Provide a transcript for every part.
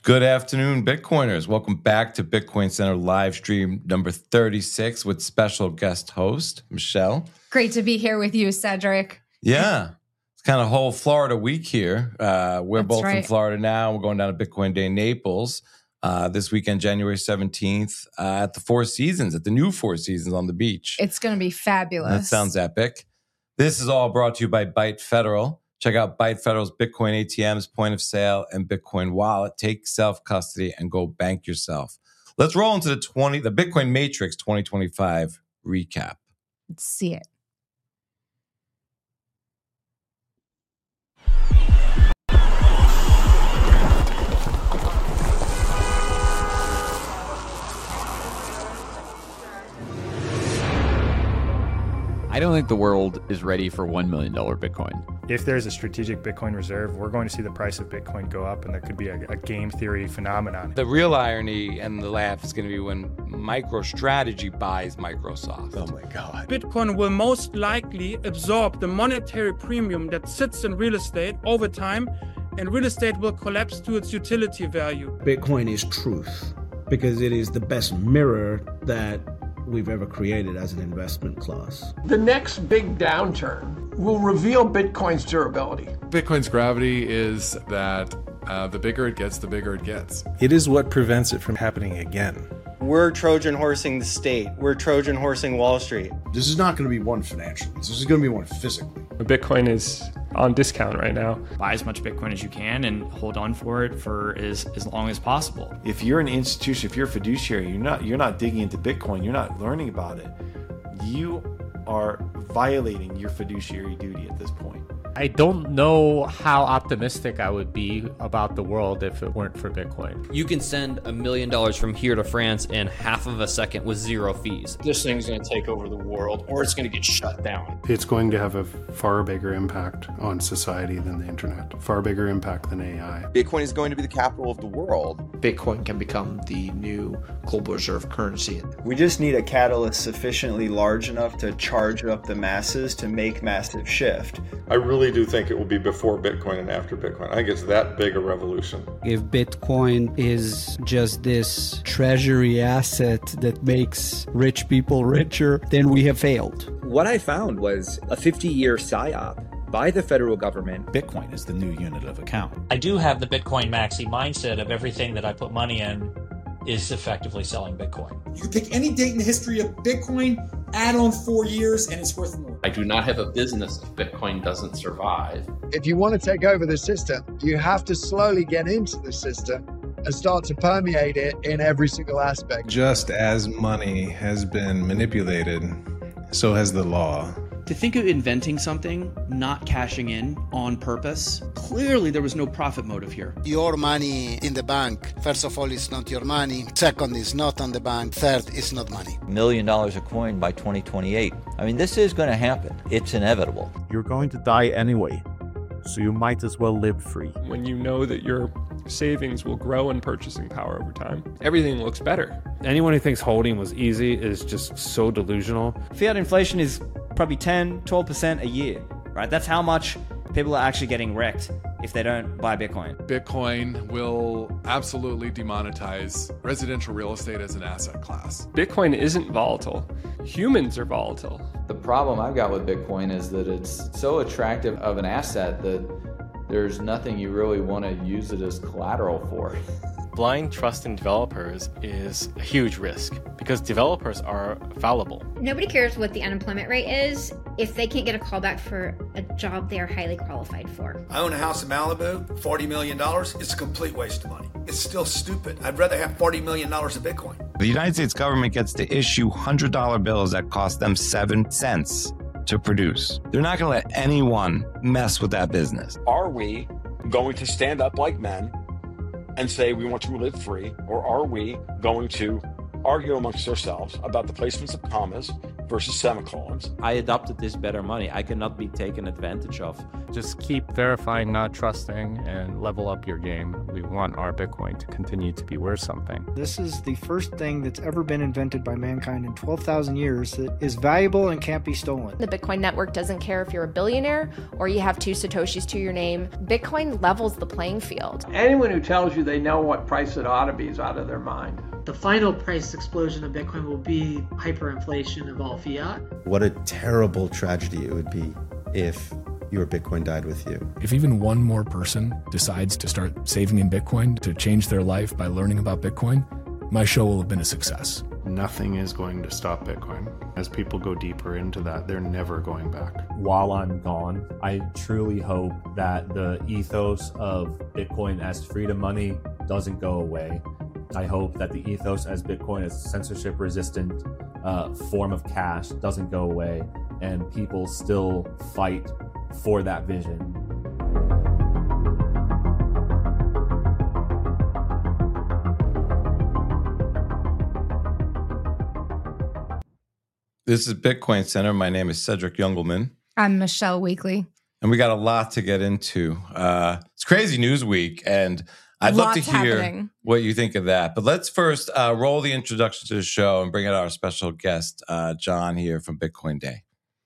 Good afternoon, Bitcoiners. Welcome back to Bitcoin Center live stream number 36 with special guest host, Michelle. Great to be here with you, Cedric. Yeah. It's kind of whole Florida week here. We're That's both right. in Florida now. We're going down to Bitcoin Day Naples this weekend, January 17th, at the Four Seasons, at the new Four Seasons on the beach. It's going to be fabulous. That sounds epic. This is all brought to you by Byte Federal. Check out Byte Federal's Bitcoin ATMs, point of sale, and Bitcoin wallet. Take self-custody and go bank yourself. Let's roll into the Bitcoin Matrix 2025 recap. Let's see it. I don't think the world is ready for $1 million Bitcoin. If there's a strategic Bitcoin reserve, we're going to see the price of Bitcoin go up, and there could be a game theory phenomenon. The real irony and the laugh is going to be when MicroStrategy buys Microsoft. Oh my God. Bitcoin will most likely absorb the monetary premium that sits in real estate over time, and real estate will collapse to its utility value. Bitcoin is truth because it is the best mirror that we've ever created as an investment class. The next big downturn will reveal Bitcoin's durability. Bitcoin's gravity is that the bigger it gets, the bigger it gets. It is what prevents it from happening again. We're Trojan horsing the state. We're Trojan horsing Wall Street. This is not going to be one financially. This is going to be one physically. Bitcoin is on discount right now. Buy as much Bitcoin as you can and hold on for it for as long as possible. If you're an institution, if you're a fiduciary, you're not digging into Bitcoin, you're not learning about it. You are violating your fiduciary duty at this point. I don't know how optimistic I would be about the world if it weren't for Bitcoin. You can send $1 million from here to France in half of a second with zero fees. This thing's going to take over the world, or it's going to get shut down. It's going to have a far bigger impact on society than the internet, far bigger impact than AI. Bitcoin is going to be the capital of the world. Bitcoin can become the new global reserve currency. We just need a catalyst sufficiently large enough to charge up the masses to make massive shift. I really do think it will be before Bitcoin and after Bitcoin. I think it's that big a revolution. If Bitcoin is just this treasury asset that makes rich people richer, then we have failed. What I found was a 50-year PSYOP by the federal government. Bitcoin is the new unit of account. I do have the Bitcoin maxi mindset of everything that I put money in is effectively selling Bitcoin. You can pick any date in the history of Bitcoin, add on 4 years, and it's worth more. I do not have a business if Bitcoin doesn't survive. If you want to take over the system, you have to slowly get into the system and start to permeate it in every single aspect. Just as money has been manipulated, so has the law. To think of inventing something, not cashing in on purpose, clearly there was no profit motive here. Your money in the bank, first of all, it's not your money. Second, it's not on the bank. Third, it's not money. $1 million a coin by 2028. I mean, this is going to happen. It's inevitable. You're going to die anyway, so you might as well live free. When you know that your savings will grow in purchasing power over time, everything looks better. Anyone who thinks holding was easy is just so delusional. Fiat inflation is probably 10, 12% a year, right? That's how much people are actually getting wrecked if they don't buy Bitcoin. Bitcoin will absolutely demonetize residential real estate as an asset class. Bitcoin isn't volatile. Humans are volatile. The problem I've got with Bitcoin is that it's so attractive of an asset that there's nothing you really want to use it as collateral for. Blind trust in developers is a huge risk because developers are fallible. Nobody cares what the unemployment rate is if they can't get a call back for a job they are highly qualified for. I own a house in Malibu, $40 million. It's a complete waste of money. It's still stupid. I'd rather have $40 million of Bitcoin. The United States government gets to issue $100 bills that cost them 7 cents to produce. They're not going to let anyone mess with that business. Are we going to stand up like men and say we want to live free, or are we going to argue amongst ourselves about the placements of commas versus semicolons. I adopted this better money. I cannot be taken advantage of. Just keep verifying, not trusting, and level up your game. We want our Bitcoin to continue to be worth something. This is the first thing that's ever been invented by mankind in 12,000 years that is valuable and can't be stolen. The Bitcoin network doesn't care if you're a billionaire or you have 2 Satoshis to your name. Bitcoin levels the playing field. Anyone who tells you they know what price it ought to be is out of their mind. The final price explosion of Bitcoin will be hyperinflation of all fiat. What a terrible tragedy it would be if your Bitcoin died with you. If even one more person decides to start saving in Bitcoin to change their life by learning about Bitcoin, my show will have been a success. Nothing is going to stop Bitcoin. As people go deeper into that, they're never going back. While I'm gone, I truly hope that the ethos of Bitcoin as freedom money doesn't go away. I hope that the ethos as Bitcoin as censorship resistant form of cash doesn't go away and people still fight for that vision. This is Bitcoin Center. My name is Cedric Youngelman. I'm Michelle Weekly. And we got a lot to get into. It's crazy news week, and I'd love to hear what you think of that. But let's first roll the introduction to the show and bring out our special guest, John, here from Bitcoin Day.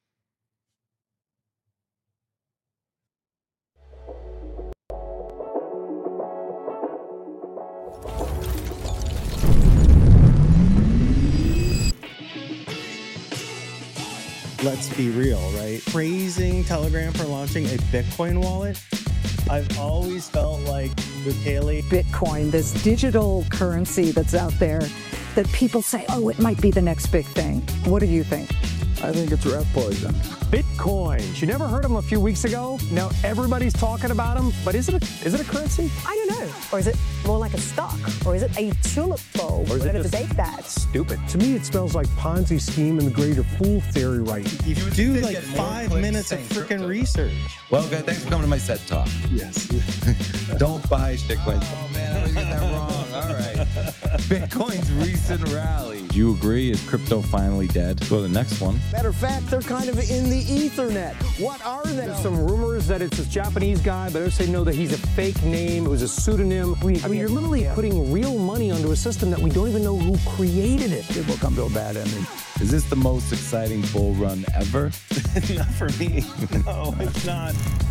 Let's be real, right? Praising Telegram for launching a Bitcoin wallet. I've always felt like Bukele. Bitcoin, this digital currency that's out there that people say, oh, it might be the next big thing. What do you think? I think it's rat poison. Bitcoin. You never heard of them a few weeks ago? Now everybody's talking about them, but is it a currency? I don't know. Or is it more like a stock? Or is it a tulip bulb? We're going to debate that. Stupid. To me, it smells like Ponzi scheme and the greater fool theory right. If you do like 5 minutes of freaking research. Well, okay, thanks for coming to my set talk. Yes. Don't buy shitcoins. Oh, man, I always get that wrong. All right. Bitcoin's recent rally. Do you agree? Is crypto finally dead? Go to the next one. Matter of fact, they're kind of in the Ethernet. What are they? There's some rumors that it's this Japanese guy, but others say no, that he's a fake name. It was a pseudonym. I mean, you're literally putting real money onto a system that we don't even know who created it. It will come to a bad ending. Is this the most exciting bull run ever? Not for me. No, it's not.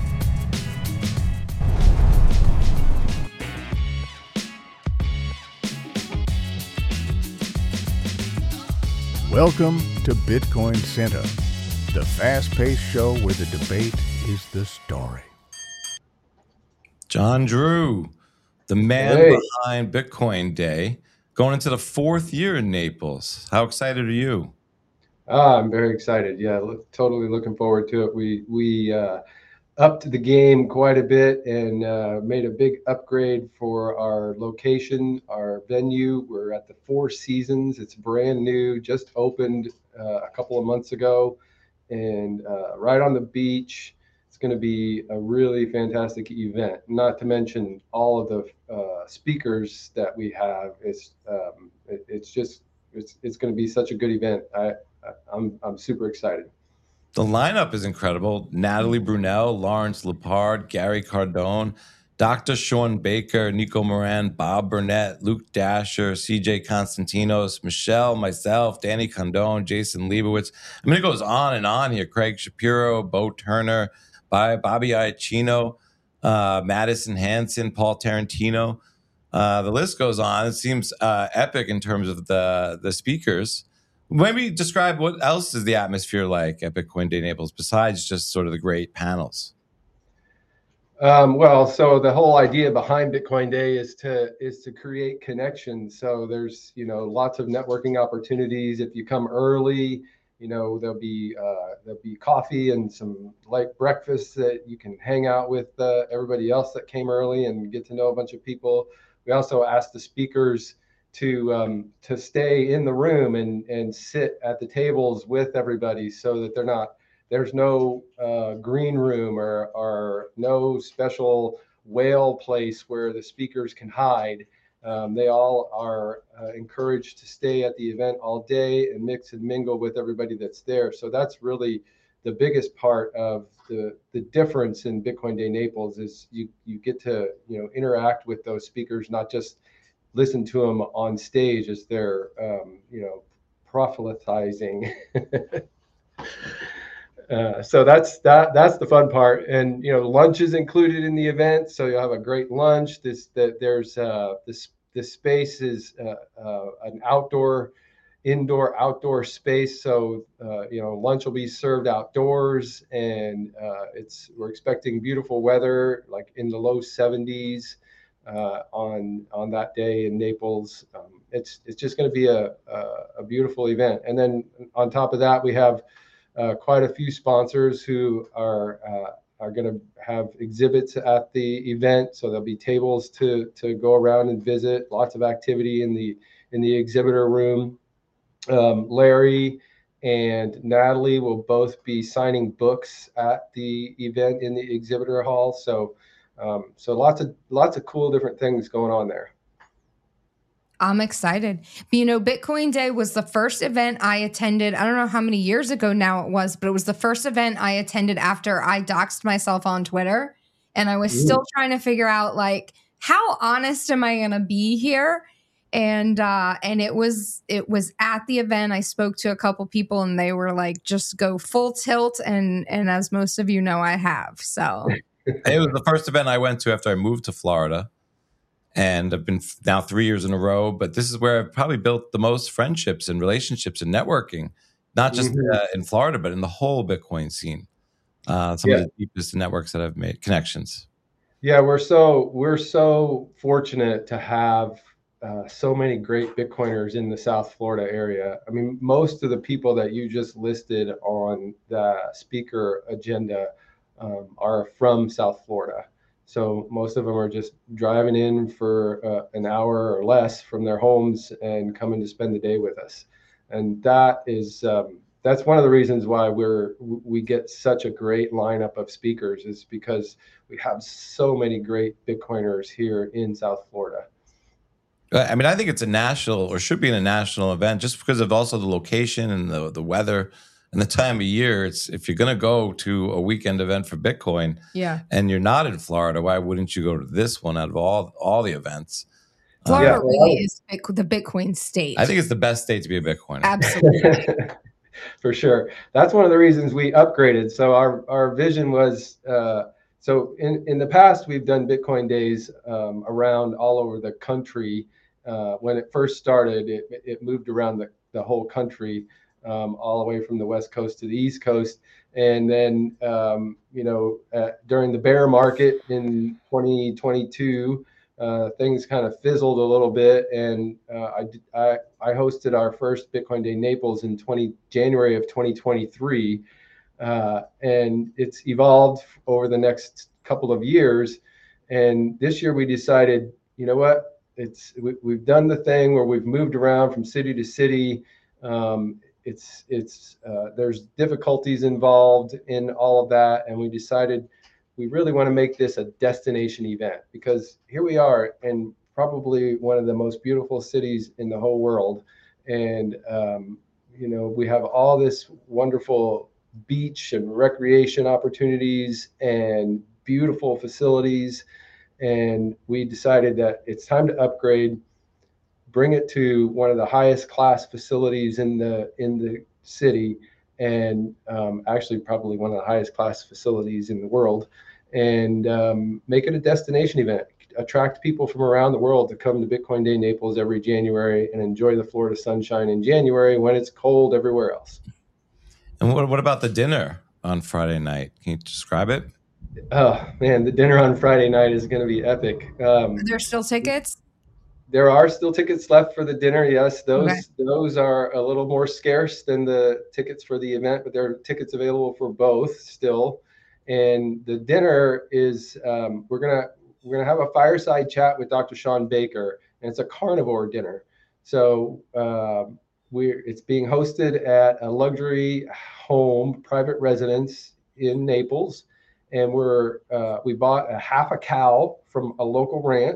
Welcome to Bitcoin Center, the fast-paced show where the debate is the story. John Drew, the man behind Bitcoin Day, going into the 4th year in Naples. How excited are you? I'm very excited. Yeah, totally looking forward to it. We upped the game quite a bit and made a big upgrade for our location, our venue. We're at the Four Seasons. It's brand new, just opened a couple of months ago, and right on the beach. It's going to be a really fantastic event. Not to mention all of the speakers that we have. It's going to be such a good event. I'm super excited. The lineup is incredible. Natalie Brunell, Lawrence Lepard, Gary Cardone, Dr. Sean Baker, Nico Moran, Bob Burnett, Luke Dasher, CJ Constantinos, Michelle, myself, Danny Condone, Jason Leibowitz. I mean, it goes on and on here. Craig Shapiro, Bo Turner, Bobby Iacchino, Madison Hanson, Paul Tarantino. The list goes on. It seems epic in terms of the speakers. Maybe describe what else is the atmosphere like at Bitcoin Day Naples besides just sort of the great panels. Well, so the whole idea behind Bitcoin Day is to create connections. So there's lots of networking opportunities. If you come early, there'll be coffee and some light breakfast that you can hang out with everybody else that came early and get to know a bunch of people. We also asked the speakers to stay in the room and sit at the tables with everybody so that there's no green room or no special whale place where the speakers can hide. They all are encouraged to stay at the event all day and mix and mingle with everybody that's there. So that's really the biggest part of the difference in Bitcoin Day Naples is you get to interact with those speakers, not just listen to them on stage as they're proselytizing. So that's the fun part, and lunch is included in the event, so you'll have a great lunch. This space is an indoor-outdoor space, so lunch will be served outdoors, and we're expecting beautiful weather, like in the low 70s on that day in Naples. It's just going to be a beautiful event, and then on top of that, we have quite a few sponsors who are going to have exhibits at the event, so there'll be tables to go around and visit. Lots of activity in the exhibitor room. Larry and Natalie will both be signing books at the event in the exhibitor hall. So lots of cool different things going on there. I'm excited. Bitcoin Day was the first event I attended. I don't know how many years ago now it was, but it was the first event I attended after I doxed myself on Twitter. And I was still trying to figure out, like, how honest am I going to be here? And it was at the event. I spoke to a couple people and they were like, just go full tilt. And as most of you know, I have. So it was the first event I went to after I moved to Florida. And I've been now 3 years in a row, but this is where I've probably built the most friendships and relationships and networking, not just in Florida, but in the whole Bitcoin scene. Some of the deepest networks that I've made, connections. Yeah, we're so fortunate to have so many great Bitcoiners in the South Florida area. I mean, most of the people that you just listed on the speaker agenda are from South Florida. So most of them are just driving in for an hour or less from their homes and coming to spend the day with us. And that is that's one of the reasons why we get such a great lineup of speakers, is because we have so many great Bitcoiners here in South Florida. I mean, I think it's a national, or should be in a national event, just because of also the location and the weather and the time of year. It's, if you're going to go to a weekend event for Bitcoin, and you're not in Florida, why wouldn't you go to this one out of all the events? Florida really is the Bitcoin state. I think it's the best state to be a Bitcoiner. Absolutely. For sure. That's one of the reasons we upgraded. So our vision was, so in the past, we've done Bitcoin days around all over the country. When it first started, it moved around the whole country, all the way from the West Coast to the East Coast. And then, during the bear market in 2022, things kind of fizzled a little bit. And I hosted our first Bitcoin Day Naples in January of 2023. And it's evolved over the next couple of years. And this year we decided, you know what, we've done the thing where we've moved around from city to city. There's difficulties involved in all of that, and we decided we really want to make this a destination event, because here we are in probably one of the most beautiful cities in the whole world, and we have all this wonderful beach and recreation opportunities and beautiful facilities, and we decided that it's time to upgrade, bring it to one of the highest class facilities in the city, and actually probably one of the highest class facilities in the world, and make it a destination event. Attract people from around the world to come to Bitcoin Day Naples every January and enjoy the Florida sunshine in January when it's cold everywhere else. And what about the dinner on Friday night? Can you describe it? Oh man, the dinner on Friday night is going to be epic. Are there still tickets? There are still tickets left for the dinner. Yes, those are a little more scarce than the tickets for the event, but there are tickets available for both still. And the dinner is we're gonna have a fireside chat with Dr. Sean Baker, and it's a carnivore dinner. So it's being hosted at a luxury home, private residence in Naples, and we bought a half a cow from a local ranch.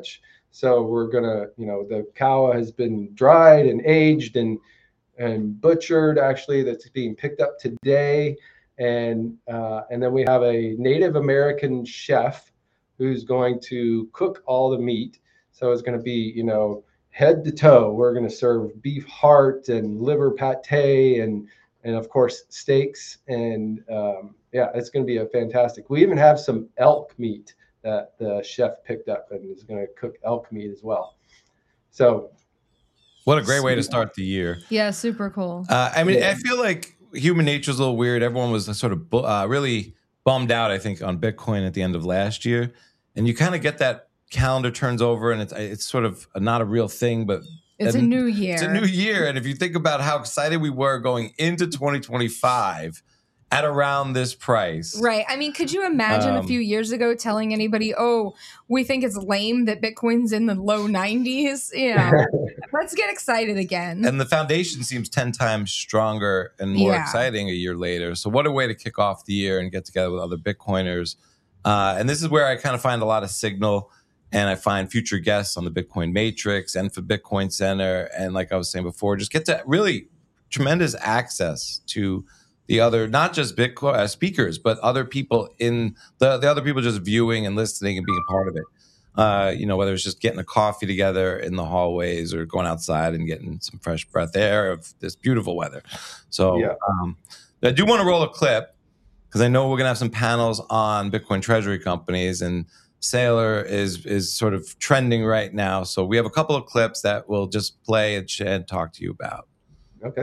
So we're gonna, the cow has been dried and aged and butchered. Actually, that's being picked up today, and then we have a Native American chef who's going to cook all the meat. So it's going to be, head to toe. We're going to serve beef heart and liver pate and of course steaks, and it's going to be a fantastic. We even have some elk meat that the chef picked up and is going to cook elk meat as well. So what a great way to start the year. Yeah, super cool. I feel like human nature is a little weird. Everyone was sort of really bummed out, I think, on Bitcoin at the end of last year. And you kind of get that calendar turns over and it's sort of not a real thing, but it's a new year. It's a new year. And if you think about how excited we were going into 2025 at around this price. Right. I mean, could you imagine a few years ago telling anybody, oh, we think it's lame that Bitcoin's in the low 90s? Let's get excited again. And the foundation seems 10 times stronger and more exciting a year later. So what a way to kick off the year and get together with other Bitcoiners. And this is where I kind of find a lot of signal, and I find future guests on the Bitcoin Matrix and for Bitcoin Center. And like I was saying before, just get to really tremendous access to the other, not just Bitcoin speakers, but other people in the other people just viewing and listening and being a part of it. Whether it's just getting a coffee together in the hallways or going outside and getting some fresh breath air of this beautiful weather. So I do want to roll a clip because I know we're going to have some panels on Bitcoin treasury companies, and Saylor is sort of trending right now. So we have a couple of clips that we'll just play and talk to you about. Okay.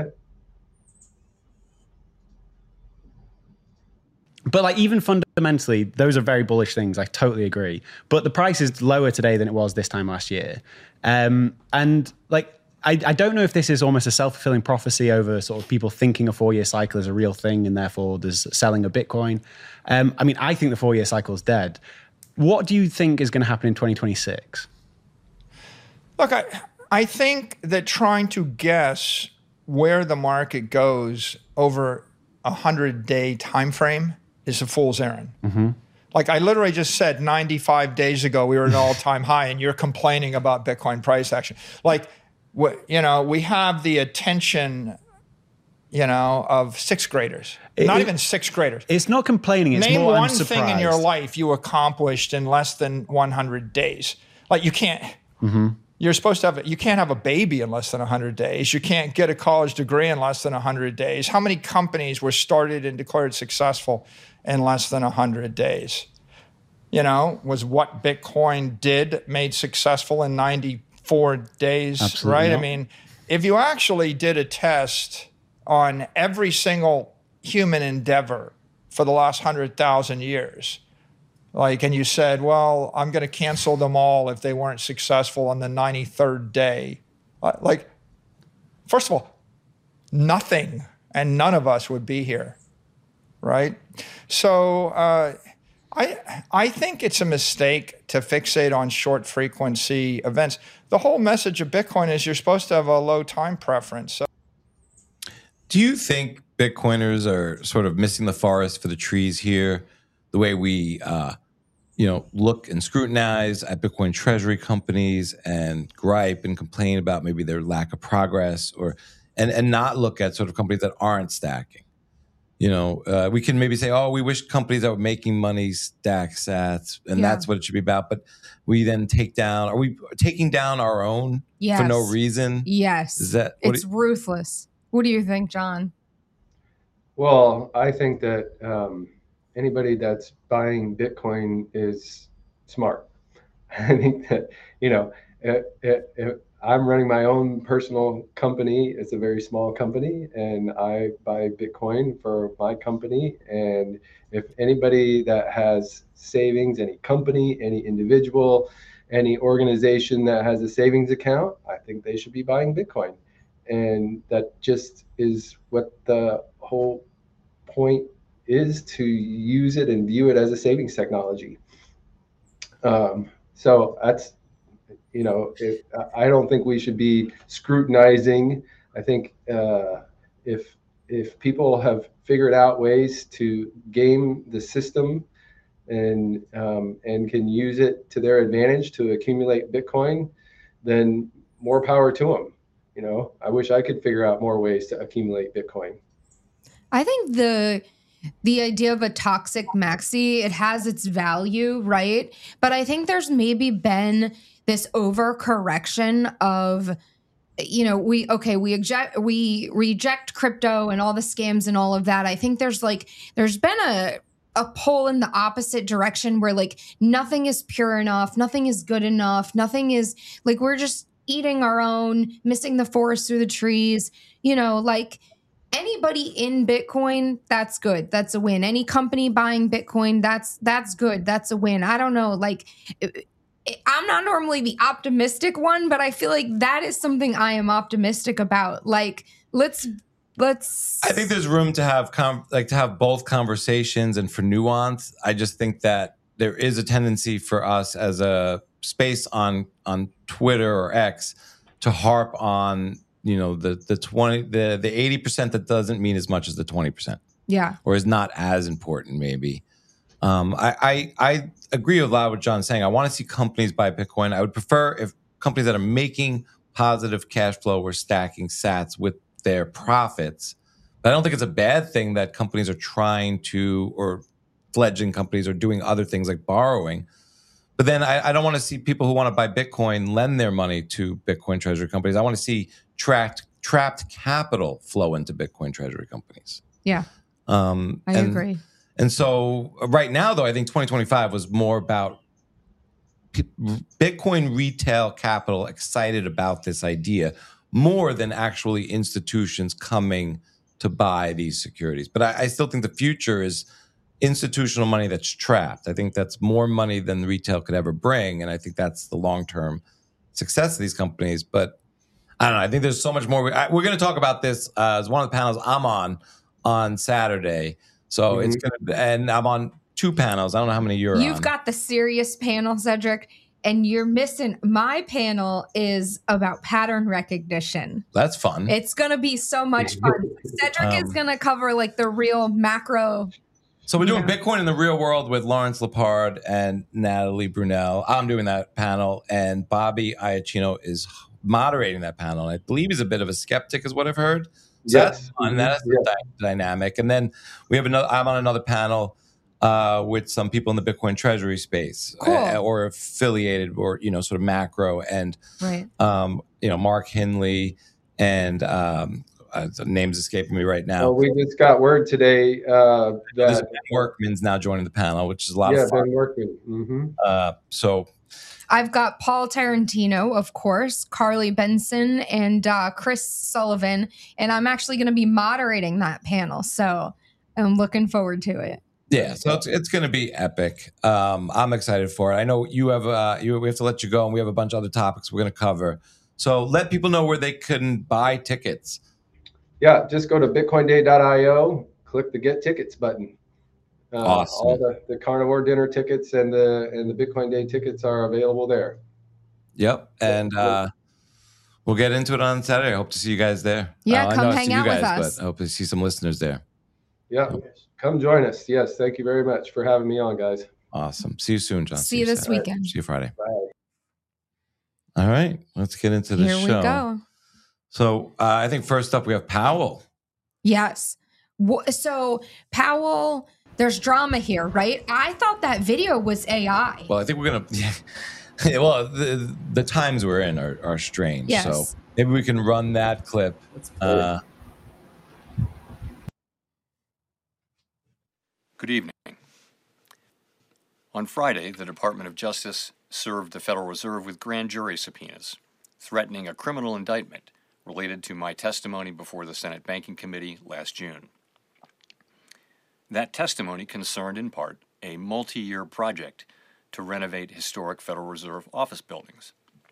But even fundamentally, those are very bullish things. I totally agree. But the price is lower today than it was this time last year. I don't know if this is almost a self-fulfilling prophecy over sort of people thinking a 4-year cycle is a real thing and therefore there's selling of Bitcoin. I think the 4-year cycle is dead. What do you think is going to happen in 2026? Look, I think that trying to guess where the market goes over a 100-day time frame is a fool's errand. Mm-hmm. I literally just said 95 days ago we were at an all-time high, and you're complaining about Bitcoin price action. We have the attention, of sixth graders. Not even sixth graders. It's not complaining. It's Name more one I'm surprised. thing in your life you accomplished in less than 100 days. You can't. Mm-hmm. You're supposed to you can't have a baby in less than 100 days. You can't get a college degree in less than 100 days. How many companies were started and declared successful in less than 100 days? Was what Bitcoin did made successful in 94 days, Absolutely right? not. If you actually did a test on every single human endeavor for the last 100,000 years, and you said, well, I'm going to cancel them all if they weren't successful on the 93rd day. First of all, nothing and none of us would be here, right? So I think it's a mistake to fixate on short frequency events. The whole message of Bitcoin is you're supposed to have a low time preference. So, do you think Bitcoiners are sort of missing the forest for the trees here, the way we look and scrutinize at Bitcoin treasury companies and gripe and complain about maybe their lack of progress, and not look at sort of companies that aren't stacking? We can maybe say, oh, we wish companies that were making money stack sats, and that's what it should be about. But we then are we taking down our own for no reason? Yes. It's ruthless. What do you think, John? Well, I think that anybody that's buying Bitcoin is smart. I think that, I'm running my own personal company. It's a very small company, and I buy Bitcoin for my company. And if anybody that has savings, any company, any individual, any organization that has a savings account, I think they should be buying Bitcoin. And that just is what the whole point is, to use it and view it as a savings technology. So that's, I don't think we should be scrutinizing. I think if people have figured out ways to game the system and can use it to their advantage to accumulate Bitcoin, then more power to them. You know, I wish I could figure out more ways to accumulate Bitcoin. I think the idea of a toxic maxi, it has its value, right? But I think there's maybe been this overcorrection of, you know, we reject crypto and all the scams and all of that. I think there's been a pull in the opposite direction where like nothing is pure enough, nothing is good enough, nothing is like, we're just eating our own, missing the forest through the trees, you know, like anybody in Bitcoin, that's good. That's a win. Any company buying Bitcoin, that's good. That's a win. I don't know, like I'm not normally the optimistic one, but I feel like that is something I am optimistic about. Like, let's. I think there's room to have to have both conversations and for nuance. I just think that there is a tendency for us as a space on Twitter or X to harp on, you know, the 80% that doesn't mean as much as the 20%. Yeah. Or is not as important, maybe. I agree with a lot of what John's saying. I want to see companies buy Bitcoin. I would prefer if companies that are making positive cash flow were stacking sats with their profits. But I don't think it's a bad thing that companies are trying to, or fledgling companies are doing other things like borrowing. But then I don't want to see people who want to buy Bitcoin lend their money to Bitcoin treasury companies. I want to see trapped capital flow into Bitcoin treasury companies. Yeah, I agree. And so right now, though, I think 2025 was more about Bitcoin retail capital excited about this idea more than actually institutions coming to buy these securities. But I still think the future is institutional money that's trapped. I think that's more money than the retail could ever bring. And I think that's the long-term success of these companies. But I don't know. I think there's so much more. We're going to talk about this as one of the panels I'm on Saturday. So it's going to, and I'm on 2 panels. I don't know how many you're on. You've got the serious panel, Cedric, and you're missing. My panel is about pattern recognition. That's fun. It's going to be so much fun. Cedric is going to cover like the real macro. So we're doing Bitcoin in the real world with Lawrence Lepard and Natalie Brunell. I'm doing that panel, and Bobby Iacchino is moderating that panel. I believe he's a bit of a skeptic, is what I've heard. So that's fun. That's the dynamic. And then we have I'm on another panel with some people in the Bitcoin treasury space, or affiliated, or, you know, sort of macro, and right. You know, Mark Hinley and the name's escaping me right now. Well, we just got word today that Ben Workman's now joining the panel, which is a lot of fun. Ben Workman. Mm-hmm. So I've got Paul Tarantino, of course, Carly Benson, and Chris Sullivan, and I'm actually going to be moderating that panel, so I'm looking forward to it. Yeah, so it's going to be epic. I'm excited for it. I know you have we have to let you go, and we have a bunch of other topics we're going to cover. So let people know where they can buy tickets. Yeah, just go to bitcoinday.io, click the Get Tickets button. Awesome. All the carnivore dinner tickets and the Bitcoin Day tickets are available there. Yep, and we'll get into it on Saturday. I hope to see you guys there. Yeah, come hang out with us. But I hope to see some listeners there. Yeah, come join us. Yes, thank you very much for having me on, guys. Awesome. See you soon, John. See you this weekend. Right. See you Friday. Bye. All right, let's get into the show. Here we go. So I think first up we have Powell. Yes. So Powell, there's drama here, right? I thought that video was AI. Well, I think we're going to... Well, the times we're in are strange. Yes. So maybe we can run that clip. Good evening. On Friday, the Department of Justice served the Federal Reserve with grand jury subpoenas, threatening a criminal indictment related to my testimony before the Senate Banking Committee last June. That testimony concerned in part a multi-year project to renovate historic Federal Reserve office buildings.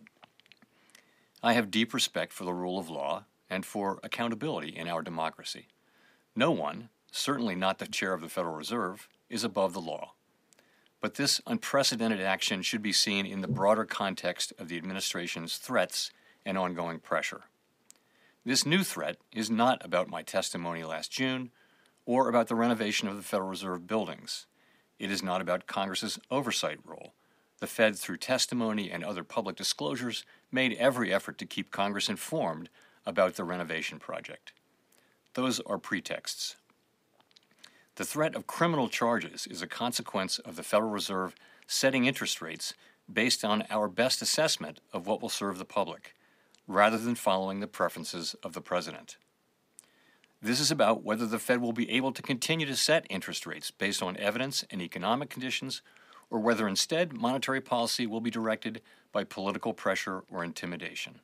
I have deep respect for the rule of law and for accountability in our democracy. No one, certainly not the chair of the Federal Reserve, is above the law. But this unprecedented action should be seen in the broader context of the administration's threats and ongoing pressure. This new threat is not about my testimony last June or about the renovation of the Federal Reserve buildings. It is not about Congress's oversight role. The Fed, through testimony and other public disclosures, made every effort to keep Congress informed about the renovation project. Those are pretexts. The threat of criminal charges is a consequence of the Federal Reserve setting interest rates based on our best assessment of what will serve the public, rather than following the preferences of the president. This is about whether the Fed will be able to continue to set interest rates based on evidence and economic conditions, or whether instead monetary policy will be directed by political pressure or intimidation.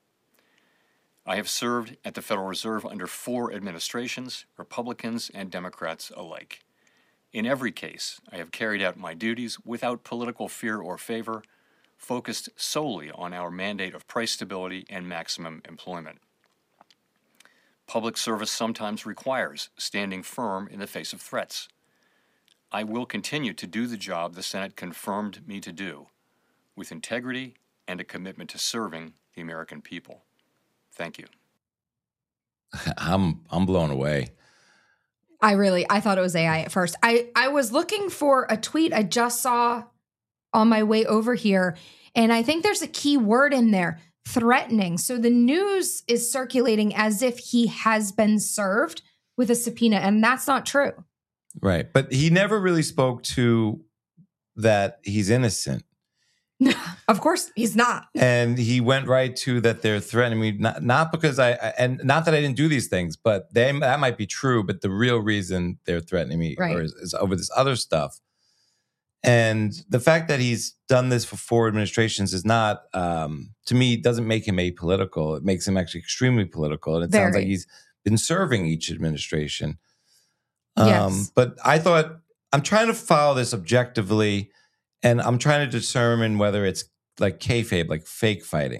I have served at the Federal Reserve under 4 administrations, Republicans and Democrats alike. In every case, I have carried out my duties without political fear or favor, focused solely on our mandate of price stability and maximum employment. Public service sometimes requires standing firm in the face of threats. I will continue to do the job the Senate confirmed me to do, with integrity and a commitment to serving the American people. Thank you. I'm blown away. I thought it was AI at first. I was looking for a tweet I just saw on my way over here, and I think there's a key word in there, threatening. So the news is circulating as if he has been served with a subpoena, and that's not true. Right. But he never really spoke to that he's innocent. Of course, he's not. And he went right to that they're threatening me, not because and not that I didn't do these things, but that might be true. But the real reason they're threatening me is over this other stuff. And the fact that he's done this for 4 administrations is not, to me, doesn't make him apolitical. It makes him actually extremely political. And it sounds like he's been serving each administration. Yes. But I thought, I'm trying to follow this objectively, and I'm trying to determine whether it's like kayfabe, like fake fighting.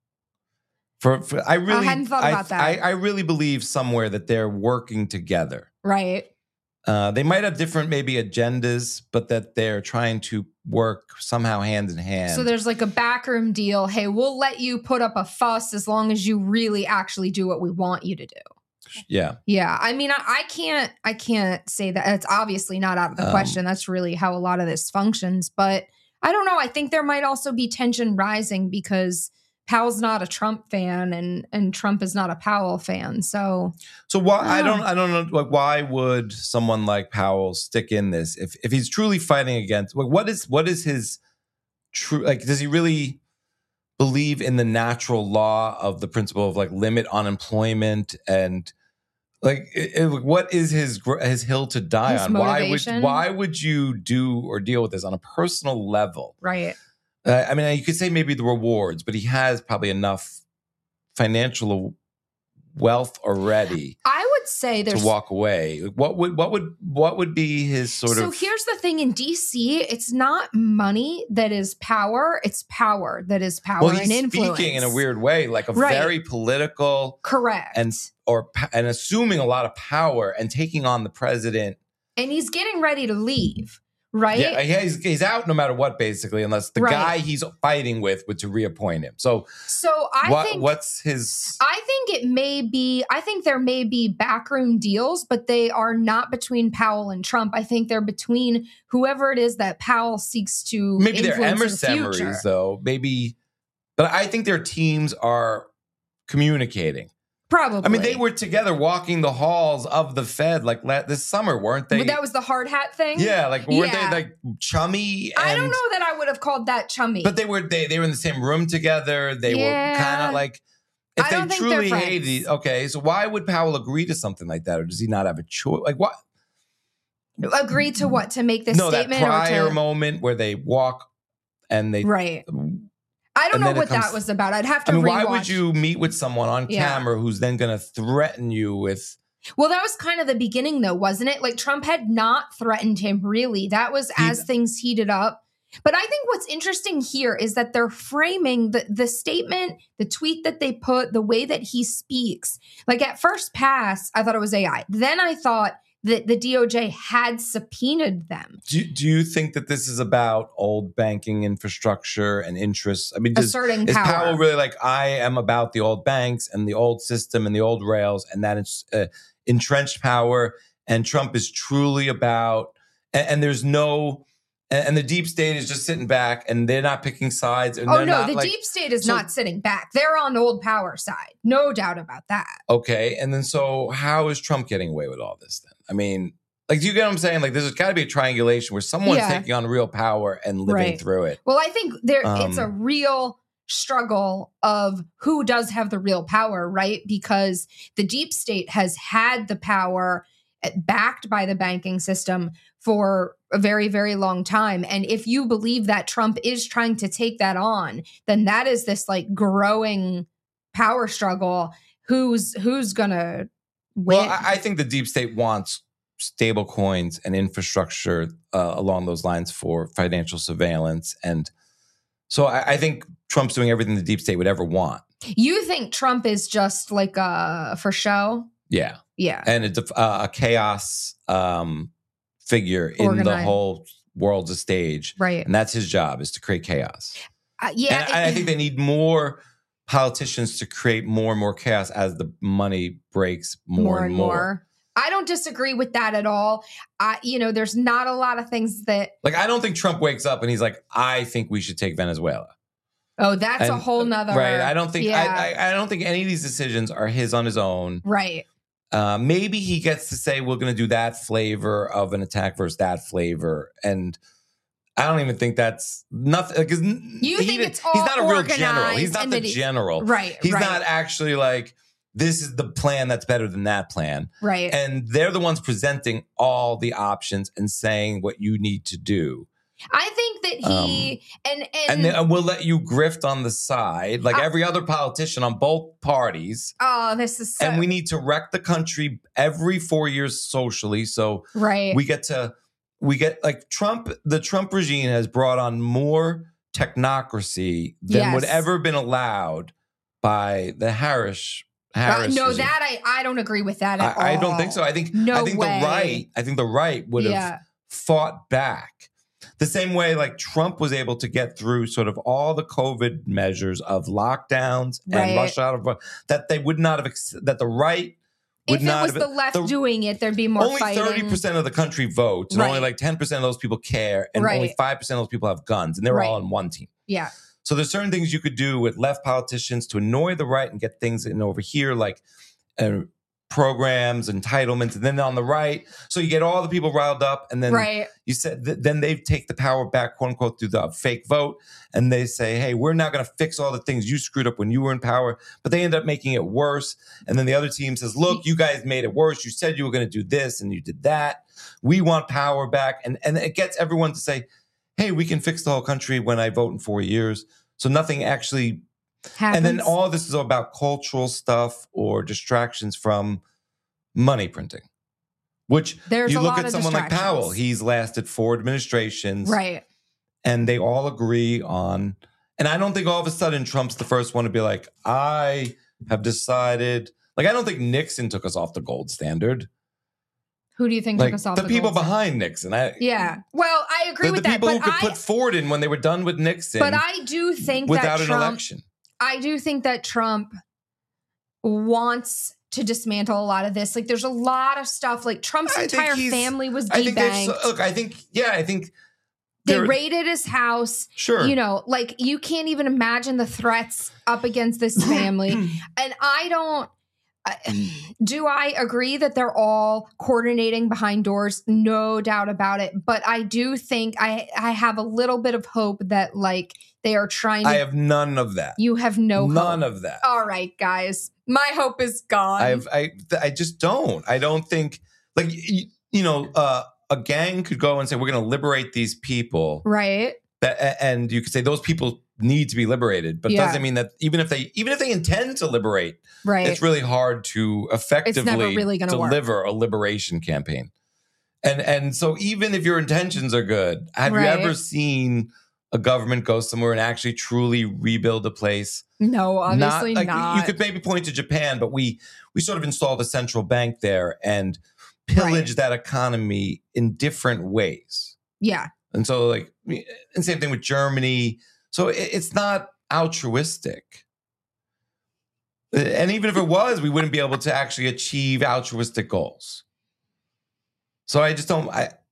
I hadn't thought about that. I really believe somewhere that they're working together. Right. They might have different maybe agendas, but that they're trying to work somehow hand in hand. So there's like a backroom deal. Hey, we'll let you put up a fuss as long as you really actually do what we want you to do. Yeah. Yeah. I mean, I can't say that. It's obviously not out of the question. That's really how a lot of this functions. But I don't know. I think there might also be tension rising because Powell's not a Trump fan and Trump is not a Powell fan. So why I don't know, like, why would someone like Powell stick in this if he's truly fighting against, like, what is his true, like, does he really believe in the natural law of the principle of like limit unemployment and like what is his hill to die his on? Motivation? Why would you do or deal with this on a personal level? Right. I mean, you could say maybe the rewards, but he has probably enough financial wealth already. I would say there's to walk away. What would be his sort of? So here's the thing: in DC, it's not money that is power; it's power that is power and influence. Speaking in a weird way, like a very political, correct, and assuming a lot of power and taking on the president. And he's getting ready to leave. Right? Yeah, he's out no matter what, basically, unless the guy he's fighting with would to reappoint him. So I think what's his? I think it may be. I think there may be backroom deals, but they are not between Powell and Trump. I think they're between whoever it is that Powell seeks to. Maybe they're emissaries, though. Maybe, but I think their teams are communicating. Probably. I mean, they were together walking the halls of the Fed like this summer, weren't they? But that was the hard hat thing? Yeah, like weren't they like chummy? I don't know that I would have called that chummy. But they were in the same room together. They were kind of like, if they truly hated, okay, so why would Powell agree to something like that? Or does he not have a choice? Like what? Agree to what? To make this statement? That prior moment where they walk and they... Right. I don't know what that was about. I'd have to rewatch. Why would you meet with someone on camera who's then going to threaten you with... Well, that was kind of the beginning, though, wasn't it? Like, Trump had not threatened him, really. That was as things heated up. But I think what's interesting here is that they're framing the statement, the tweet that they put, the way that he speaks. Like, at first pass, I thought it was AI. Then I thought that the DOJ had subpoenaed them. Do you think that this is about old banking infrastructure and interests? I mean, asserting is power. Powell really like, I am about the old banks and the old system and the old rails, and that it's entrenched power, and Trump is truly about, and there's no. And the deep state is just sitting back, and they're not picking sides. And Oh, they're no, not, the like, deep state is not sitting back. They're on old power side. No doubt about that. Okay. And then so how is Trump getting away with all this then? I mean, like, do you get what I'm saying? Like, there's got to be a triangulation where someone's taking on real power and living through it. Well, I think it's a real struggle of who does have the real power, right? Because the deep state has had the power backed by the banking system for a very, very long time. And if you believe that Trump is trying to take that on, then that is this like growing power struggle. Who's gonna win? Well, I think the deep state wants stable coins and infrastructure along those lines for financial surveillance. And so I think Trump's doing everything the deep state would ever want. You think Trump is just like for show? Yeah. Yeah. And it's a chaos figure in the whole world's a stage. Right. And that's his job, is to create chaos. Yeah. And I think they need more politicians to create more and more chaos as the money breaks more and more. I don't disagree with that at all. There's not a lot of things that... Like, I don't think Trump wakes up and he's like, I think we should take Venezuela. Oh, that's a whole nother... Right. I don't think I don't think any of these decisions are his on his own. Right. Maybe he gets to say, we're going to do that flavor of an attack versus that flavor. And I don't even think that's nothing. Because it's all he's not a real organized general. He's not the general. Right. He's not actually like, this is the plan that's better than that plan. Right. And they're the ones presenting all the options and saying what you need to do. I think that he and we'll let you grift on the side, like every other politician on both parties. Oh, this is so... And we need to wreck the country every 4 years socially. So we get like Trump. The Trump regime has brought on more technocracy than would ever been allowed by the Harris. No, regime. that I don't agree with that at all. I don't think so. I think the right would have fought back. The same way, like, Trump was able to get through sort of all the COVID measures of lockdowns and rush out of that they would not have, that the right would not have. If it was the left doing it, there'd be more only fighting. Only 30% of the country votes, and only like 10% of those people care, and only 5% of those people have guns, and they're all on one team. Yeah. So there's certain things you could do with left politicians to annoy the right and get things in over here, like programs, entitlements, and then on the right, so you get all the people riled up, and then you said then they take the power back, quote unquote, through the fake vote, and they say, hey, we're not going to fix all the things you screwed up when you were in power, but they end up making it worse. And then the other team says, look, you guys made it worse. You said you were going to do this, and you did that. We want power back, and it gets everyone to say, hey, we can fix the whole country when I vote in 4 years. So nothing actually happens. And then all this is about cultural stuff or distractions from money printing, which you look at someone like Powell. He's lasted 4 administrations. Right. And they all agree on, and I don't think all of a sudden Trump's the first one to be like, I have decided, like, I don't think Nixon took us off the gold standard. Who do you think took us off the people behind Nixon? Yeah. Well, I agree with that. The people who could put Ford in when they were done with Nixon. But I do think without that an election. I do think that Trump wants to dismantle a lot of this. Like, there's a lot of stuff. Like, Trump's entire family was debanked. I think they raided his house. Sure. Like, you can't even imagine the threats up against this family. And do I agree that they're all coordinating behind doors? No doubt about it. But I do think I have a little bit of hope that, like, they are trying to... I have none of that. You have no hope. None of that. All right, guys. My hope is gone. I just don't. I don't think, like, a gang could go and say, we're going to liberate these people. Right. And you could say those people need to be liberated, but it doesn't mean that even if they intend to liberate, it's really hard to effectively deliver a liberation campaign. And so even if your intentions are good, have you ever seen a government go somewhere and actually truly rebuild a place? No, obviously not. You could maybe point to Japan, but we sort of installed a central bank there and pillaged that economy in different ways. Yeah. And so, like, and same thing with Germany. So it's not altruistic. And even if it was, we wouldn't be able to actually achieve altruistic goals. So I just don't,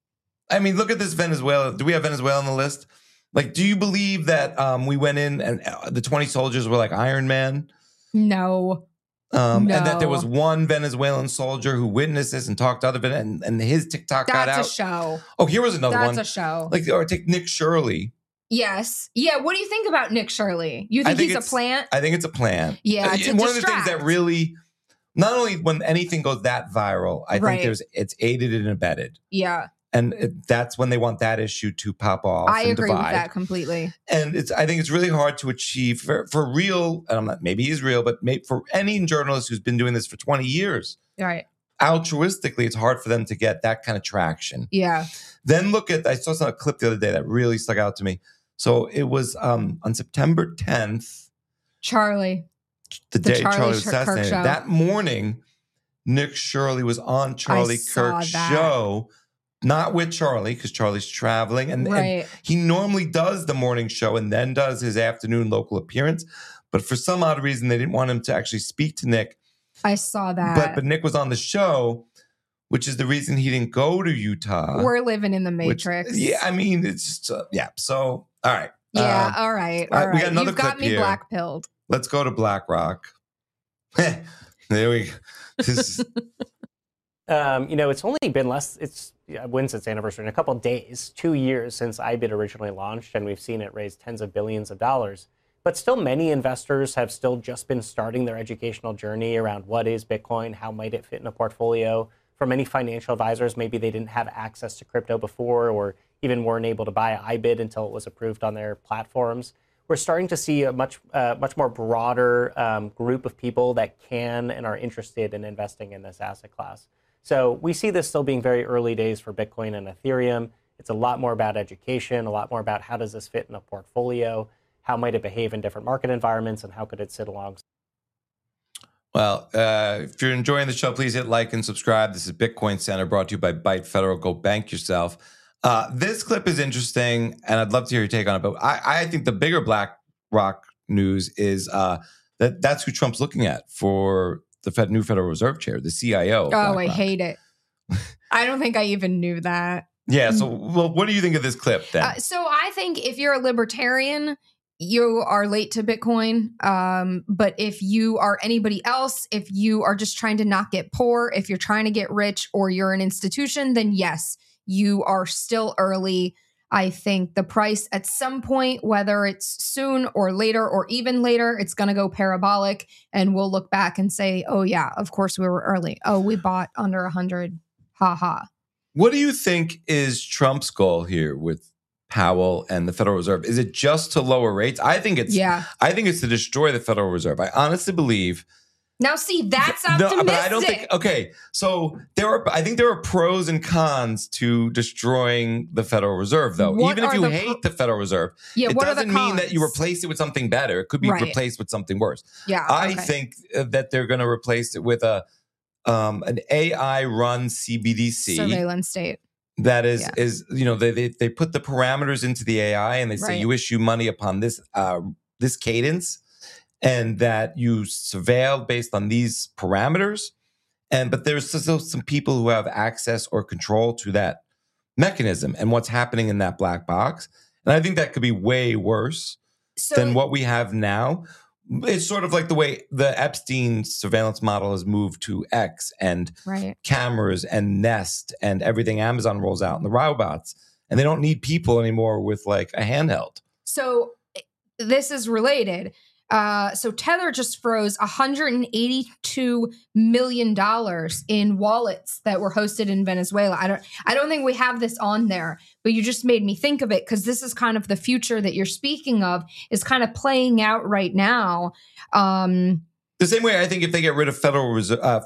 I mean, look at this Venezuela. Do we have Venezuela on the list? Like, do you believe that we went in and the 20 soldiers were like Iron Man? No. And that there was one Venezuelan soldier who witnessed this and talked to other and his TikTok got out. That's a show. Oh, here was another one. That's a show. Like, or take Nick Shirley. Yes. Yeah. What do you think about Nick Shirley? You think he's a plant? I think it's a plant. Yeah. And one of the things that really, not only when anything goes that viral, I think it's aided and abetted. Yeah. And that's when they want that issue to pop off. I agree divide. with that completely. And I think it's really hard to achieve for real. And I'm not, maybe he's real, but for any journalist who's been doing this for 20 years, right? Altruistically, it's hard for them to get that kind of traction. Yeah. Then I saw a clip the other day that really stuck out to me. So it was on September 10th. Charlie. The day Charlie was assassinated. That morning, Nick Shirley was on Charlie Kirk's show. Not with Charlie, because Charlie's traveling. And he normally does the morning show and then does his afternoon local appearance. But for some odd reason, they didn't want him to actually speak to Nick. I saw that. But Nick was on the show, which is the reason he didn't go to Utah. We're living in the Matrix. I mean, it's just, yeah. So, all right. Yeah, all right. All right. We got another You've got me here. black-pilled. Let's go to BlackRock. There we go. It's only been when's its anniversary? In a couple of days, 2 years since IBIT originally launched, and we've seen it raise tens of billions of dollars. But still, many investors have still just been starting their educational journey around what is Bitcoin, how might it fit in a portfolio. For many financial advisors, maybe they didn't have access to crypto before, or even weren't able to buy IBIT until it was approved on their platforms. We're starting to see a much more broader group of people that can and are interested in investing in this asset class. So we see this still being very early days for Bitcoin and Ethereum. It's a lot more about education, a lot more about how does this fit in a portfolio, how might it behave in different market environments, and how could it sit alongside. Well, if you're enjoying the show, please hit like and subscribe. This is Bitcoin Center, brought to you by Byte Federal. Go bank yourself. This clip is interesting, and I'd love to hear your take on it. But I think the bigger BlackRock news is that's who Trump's looking at for the new Federal Reserve Chair, the CIO. Oh, I hate it. I don't think I even knew that. Yeah. So, what do you think of this clip then? So I think if you're a libertarian, you are late to Bitcoin. But if you are anybody else, if you are just trying to not get poor, if you're trying to get rich, or you're an institution, then yes, you are still early. I think the price at some point, whether it's soon or later or even later, it's going to go parabolic, and we'll look back and say, oh yeah, of course we were early. Oh, we bought under 100. Ha ha. What do you think is Trump's goal here with Powell and the Federal Reserve? Is it just to lower rates? I think it's to destroy the Federal Reserve. I honestly believe. Now, see, that's optimistic. No, but I don't think. Okay, so I think there are pros and cons to destroying the Federal Reserve, though. Even if you hate the Federal Reserve, it doesn't mean that you replace it with something better. It could be replaced with something worse. Yeah, I think that they're going to replace it with an AI-run CBDC surveillance state. That is they put the parameters into the AI, and they say you issue money upon this cadence. And that you surveil based on these parameters. But there's still some people who have access or control to that mechanism and what's happening in that black box. And I think that could be way worse than what we have now. It's sort of like the way the Epstein surveillance model has moved to X and cameras and Nest and everything Amazon rolls out and the robots. And they don't need people anymore with like a handheld. So this is related. So Tether just froze $182 million in wallets that were hosted in Venezuela. I don't think we have this on there, but you just made me think of it, because this is kind of the future that you're speaking of is kind of playing out right now. The same way I think if they get rid of federal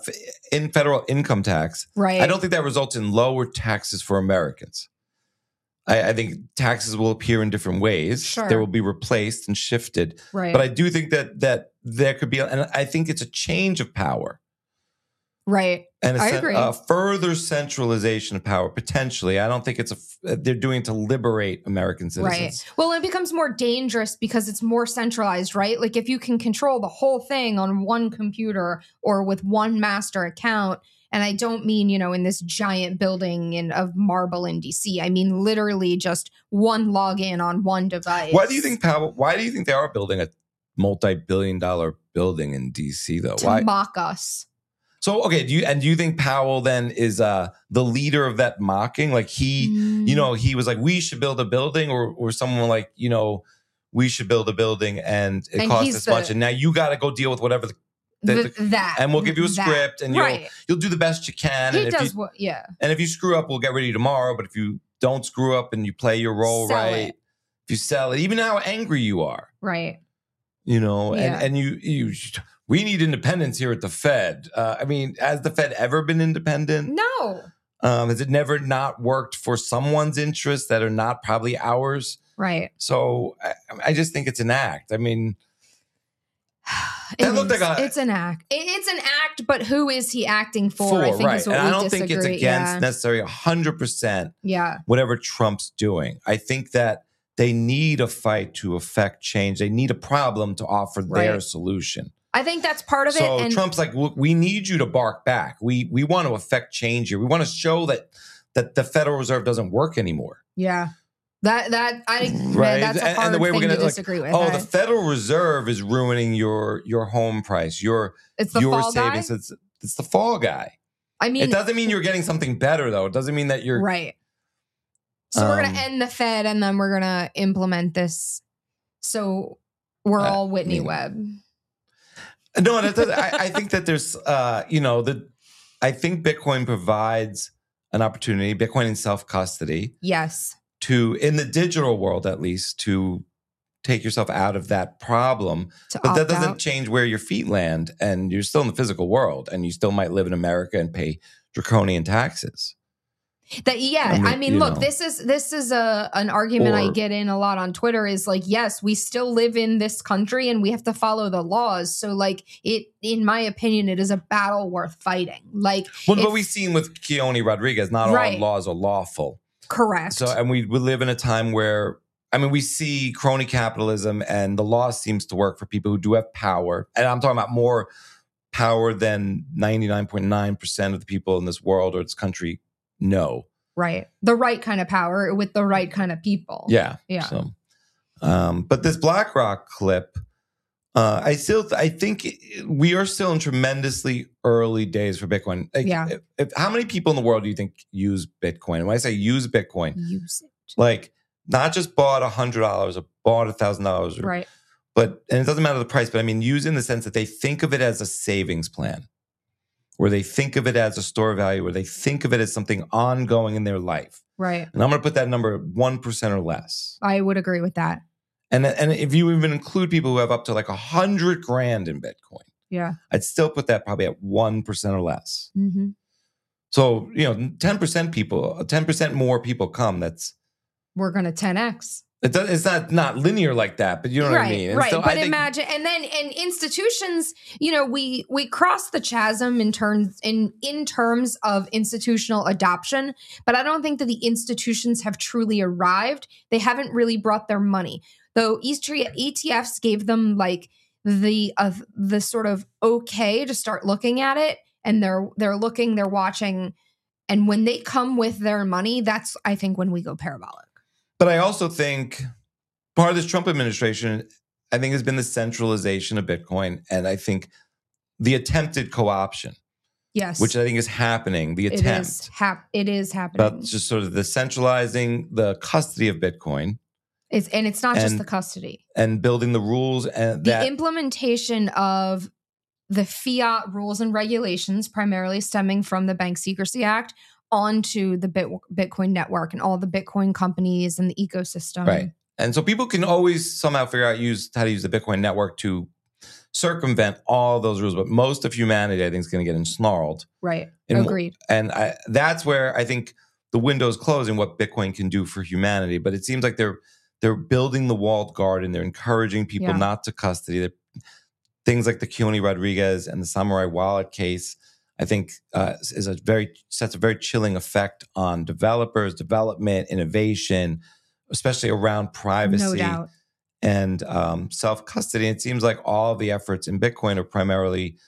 income tax, I don't think that results in lower taxes for Americans. I think taxes will appear in different ways. Sure. They will be replaced and shifted. Right. But I do think that there could be, and I think it's a change of power. Right. And I agree. A further centralization of power, potentially. I don't think they're doing it to liberate American citizens. Right. Well, it becomes more dangerous because it's more centralized, right? Like if you can control the whole thing on one computer or with one master account, And I don't mean, in this giant building of marble in DC. I mean, literally just one login on one device. Why do you think they are building a multi-billion-dollar building in DC though? To mock us. So, okay, do you think Powell then is the leader of that mocking? Like he was like, we should build a building, or someone like, we should build a building and it costs this much. And now you got to go deal with whatever that. And we'll give you a script and you'll do the best you can. He and does And if you screw up, we'll get rid of you tomorrow. But if you don't screw up and you play your role right, if you sell it, even how angry you are. Right. And we need independence here at the Fed. I mean, has the Fed ever been independent? No. Has it never not worked for someone's interests that are not probably ours? Right. So I just think it's an act. I mean, it's an act. It's an act, but who is he acting for? I think is what and we I don't disagree. think it's against necessarily 100%. Yeah. Whatever Trump's doing. I think that they need a fight to affect change. They need a problem to offer their solution. I think that's part of it. So And Trump's like, look, we need you to bark back. We want to affect change here. We want to show that the Federal Reserve doesn't work anymore. Yeah. That's a hard and the way thing we're to gonna disagree with. The Federal Reserve is ruining your home price, your fall savings. guy? It's the fall guy. I mean, it doesn't mean you're getting something better though. It doesn't mean that you're right. So we're gonna end the Fed and then we're gonna implement this. So we're all Whitney Webb. No, I think that there's I think Bitcoin provides an opportunity, Bitcoin in self-custody. Yes. In the digital world, at least, to take yourself out of that problem. But that doesn't change where your feet land. And you're still in the physical world and you still might live in America and pay draconian taxes. I mean, look, this is an argument I get in a lot on Twitter is like, yes, we still live in this country and we have to follow the laws. So like in my opinion, it is a battle worth fighting. Like, what we've seen with Keone Rodriguez, not all laws are lawful. Correct. So, and we live in a time where, we see crony capitalism and the law seems to work for people who do have power. And I'm talking about more power than 99.9% of the people in this world or this country know. Right. The right kind of power with the right kind of people. Yeah. Yeah. So, but this BlackRock clip, I think we are still in tremendously early days for Bitcoin. How many people in the world do you think use Bitcoin? And when I say use Bitcoin, use it. Like not just bought $100 or bought $1,000. Right. And it doesn't matter the price, but I mean, use in the sense that they think of it as a savings plan, where they think of it as a store of value, where they think of it as something ongoing in their life. Right. And I'm going to put that number at 1% or less. I would agree with that. And if you even include people who have up to like $100,000 in Bitcoin, yeah, I'd still put that probably at 1% or less. Mm-hmm. So, 10% more people come. We're going to 10x. It's not linear like that, but you know what I mean? And right. so But imagine, and institutions, we cross the chasm in terms of institutional adoption, but I don't think that the institutions have truly arrived. They haven't really brought their money. Though ETFs gave them like the sort of okay to start looking at it, and they're looking, they're watching, and when they come with their money, that's I think when we go parabolic. But I also think part of this Trump administration, I think, has been the centralization of Bitcoin, and I think the attempted co-option. Yes, which I think is happening. The attempt. It is happening. But just sort of the centralizing the custody of Bitcoin. It's not just the custody. And building the rules and the implementation of the fiat rules and regulations, primarily stemming from the Bank Secrecy Act, onto the Bitcoin network and all the Bitcoin companies and the ecosystem. Right. And so people can always somehow figure out how to use the Bitcoin network to circumvent all those rules. But most of humanity, I think, is going to get ensnarled. Right. Agreed. And that's where I think the window's closing what Bitcoin can do for humanity. But it seems like they're building the walled garden. They're encouraging people not to custody. Things like the Keone Rodriguez and the Samurai Wallet case, I think sets a very chilling effect on developers, development, innovation, especially around privacy. No doubt. And self-custody. It seems like all the efforts in Bitcoin are primarily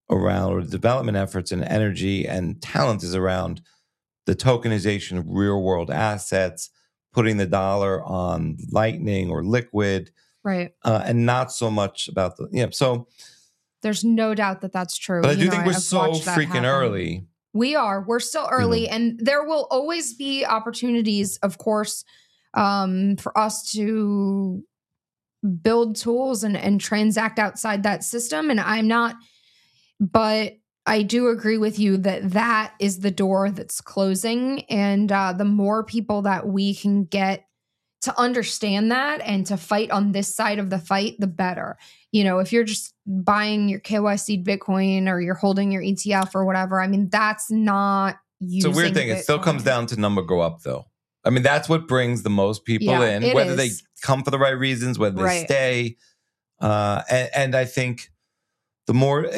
around, or the development efforts and energy and talent is around the tokenization of real world assets, putting the dollar on Lightning or Liquid, right? And not so much about the So there's no doubt that that's true. But I do think we're so freaking early. We're still early, and there will always be opportunities, of course, for us to build tools and transact outside that system. And but I do agree with you that is the door that's closing. And the more people that we can get to understand that and to fight on this side of the fight, the better. If you're just buying your KYC Bitcoin or you're holding your ETF or whatever, I mean, that's not using It's a weird thing. Bitcoin. It still comes down to number go up, though. I mean, that's what brings the most people in, whether they come for the right reasons, whether they stay. And I think the more,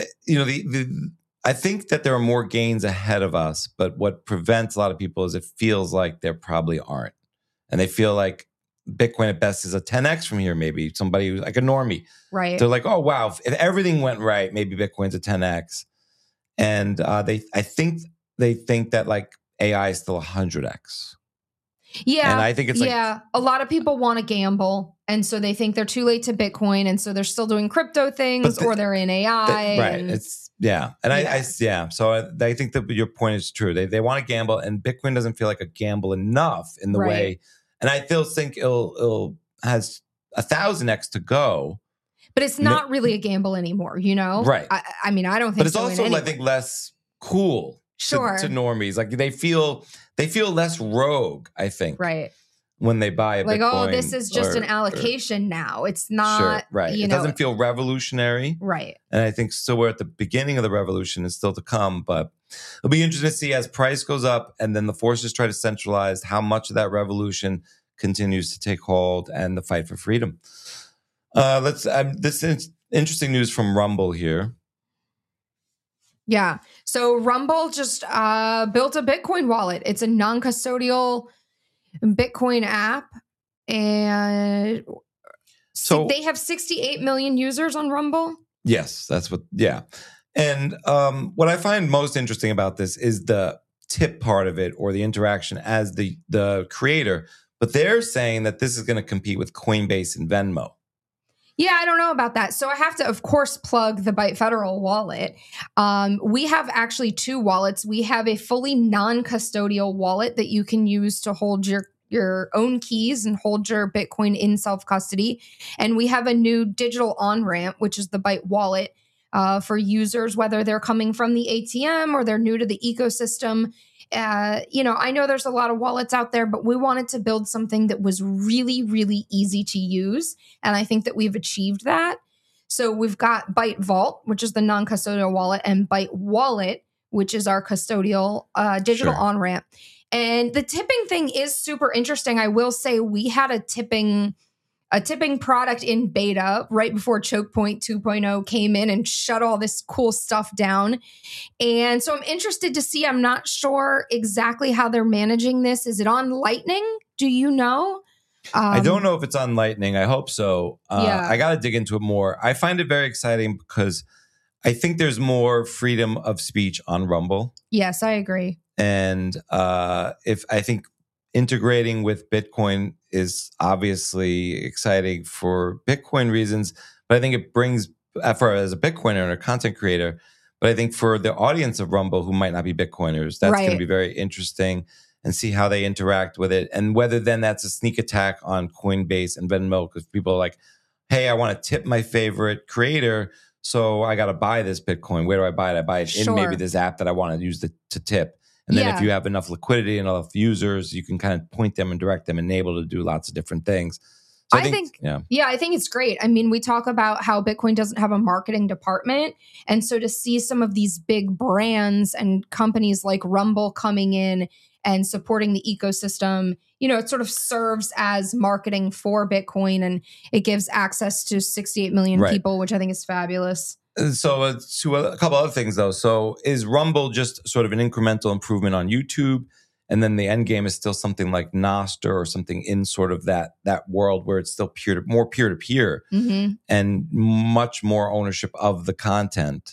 I think that there are more gains ahead of us, but what prevents a lot of people is it feels like there probably aren't. And they feel like Bitcoin at best is a 10x from here, maybe somebody who's like a normie. Right. They're like, oh, wow, if everything went right, maybe Bitcoin's a 10x. And I think they think that like AI is still 100x. Yeah. And I think it's a lot of people want to gamble. And so they think they're too late to Bitcoin. And so they're still doing crypto things or they're in AI. Right. It's So I think that your point is true. They want to gamble, and Bitcoin doesn't feel like a gamble enough in the way. And I still think it'll has 1,000x to go. But it's not really a gamble anymore, Right. I mean, I don't think But it's also, I think, less cool to normies. Like they feel less rogue, I think. Right. When they buy a like, Bitcoin. Oh, this is just an allocation now. It's not, right. It doesn't feel revolutionary. Right. And I think still we're at the beginning of the revolution. It's still to come, but it'll be interesting to see as price goes up and then the forces try to centralize how much of that revolution continues to take hold and the fight for freedom. This is interesting news from Rumble here. Yeah. So Rumble just built a Bitcoin wallet. It's a non-custodial Bitcoin app, and so they have 68 million users on Rumble. Yes, that's what. Yeah, and what I find most interesting about this is the tip part of it, or the interaction as the creator. But they're saying that this is going to compete with Coinbase and Venmo. Yeah, I don't know about that. So I have to, of course, plug the Byte Federal wallet. We have actually two wallets. We have a fully non-custodial wallet that you can use to hold your own keys and hold your Bitcoin in self-custody. And we have a new digital on-ramp, which is the Byte wallet for users, whether they're coming from the ATM or they're new to the ecosystem. I know there's a lot of wallets out there, but we wanted to build something that was really, really easy to use. And I think that we've achieved that. So we've got Byte Vault, which is the non-custodial wallet, and Byte Wallet, which is our custodial digital on-ramp. And the tipping thing is super interesting. I will say we had a tipping product in beta right before Choke Point 2.0 came in and shut all this cool stuff down. And so I'm interested to see. I'm not sure exactly how they're managing this. Is it on Lightning? Do you know? I don't know if it's on Lightning. I hope so. I got to dig into it more. I find it very exciting because I think there's more freedom of speech on Rumble. Yes, I agree. And if I think integrating with Bitcoin is obviously exciting for Bitcoin reasons, but I think it brings, as a Bitcoiner and a content creator, but I think for the audience of Rumble who might not be Bitcoiners, that's going to be very interesting, and see how they interact with it, and whether then that's a sneak attack on Coinbase and Venmo, because people are like, hey, I want to tip my favorite creator, so I got to buy this Bitcoin. Where do I buy it? I buy it in maybe this app that I want to use to tip. And then if you have enough liquidity and enough users, you can kind of point them and direct them and able to do lots of different things. So I think it's great. I mean, we talk about how Bitcoin doesn't have a marketing department. And so to see some of these big brands and companies like Rumble coming in and supporting the ecosystem, it sort of serves as marketing for Bitcoin, and it gives access to 68 million people, which I think is fabulous. So to a couple other things, though. So is Rumble just sort of an incremental improvement on YouTube? And then the end game is still something like Nostr or something in sort of that world where it's still more peer-to-peer and much more ownership of the content.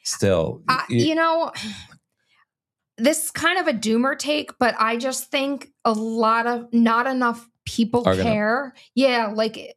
Still, you know, this is kind of a doomer take, but I just think not enough people care. Yeah, like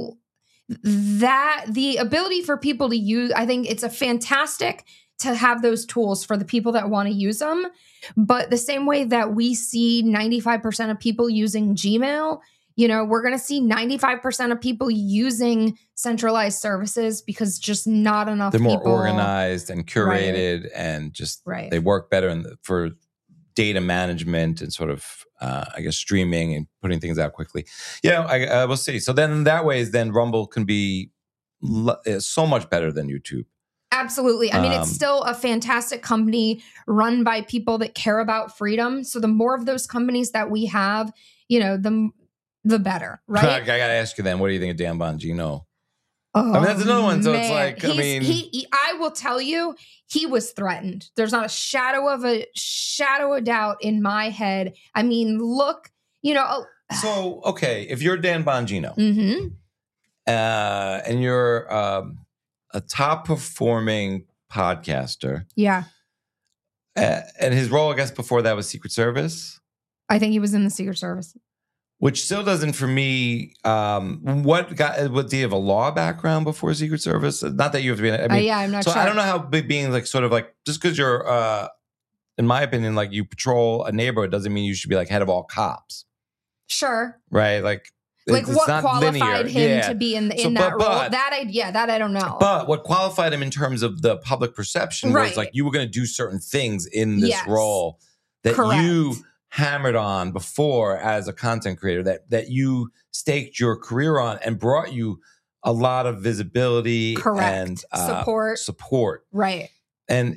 that the ability for people to use, I think it's a fantastic to have those tools for the people that want to use them. But the same way that we see 95% of people using Gmail, you know, we're going to see 95% of people using centralized services because just not enough They're people. more organized and curated and just they work better for data management and sort of, I guess, streaming and putting things out quickly. Yeah, we'll see. So then that way, then Rumble can be so much better than YouTube. Absolutely. I mean, it's still a fantastic company run by people that care about freedom. So the more of those companies that we have, you know, the better, right? I got to ask you then, what do you think of Dan Bongino? I mean, that's another one. So it's like, I will tell you, he was threatened. There's not a shadow of doubt in my head. I mean, look, you know. So, okay, if you're Dan Bongino Mm-hmm. And you're a top performing podcaster. Yeah. And his role, I guess, before that was Secret Service. I think he was in the Secret Service. Which still doesn't, for me, what do you have a law background before Secret Service? Not that you have to be, I mean, yeah, I'm not so sure. I don't know how being like sort of like, just because you're, in my opinion, like you patrol a neighborhood doesn't mean you should be like head of all cops. Sure. Right? Like what qualified linear. him to be in that role? That I don't know. But what qualified him in terms of the public perception was like you were going to do certain things in this role that you hammered on before as a content creator, that you staked your career on and brought you a lot of visibility and support. Right. And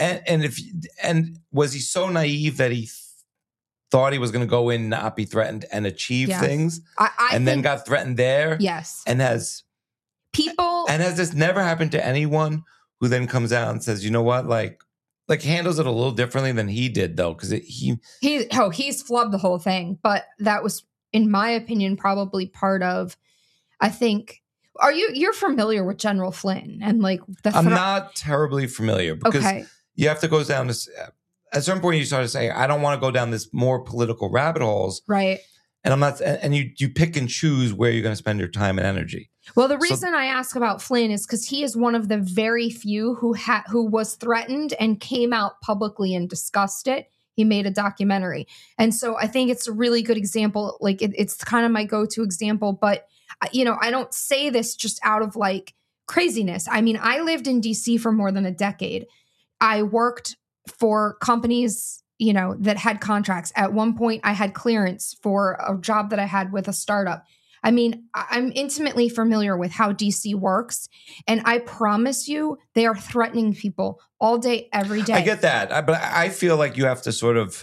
was he so naive that he thought he was going to go in, not be threatened, and achieve things, and then got threatened there? Yes. And has this never happened to anyone who then comes out and says, you know what, like handles it a little differently than he did, though, because he's flubbed the whole thing. But that was, in my opinion, probably part of, I think. You're familiar with General Flynn and like I'm not terribly familiar because you have to go down this. At a certain point, you start to say, I don't want to go down this more political rabbit holes. Right. And I'm not, and you pick and choose where you're going to spend your time and energy. Well, the reason I ask about Flynn is because he is one of the very few who was threatened and came out publicly and discussed it. He made a documentary. And so I think it's a really good example. Like it's kind of my go-to example, but you know, I don't say this just out of like craziness. I mean, I lived in DC for more than a decade. I worked for companies, you know, that had contracts. At one point, I had clearance for a job that I had with a startup. I mean, I'm intimately familiar with how DC works. And I promise you, they are threatening people all day, every day. I get that. But I feel like you have to sort of,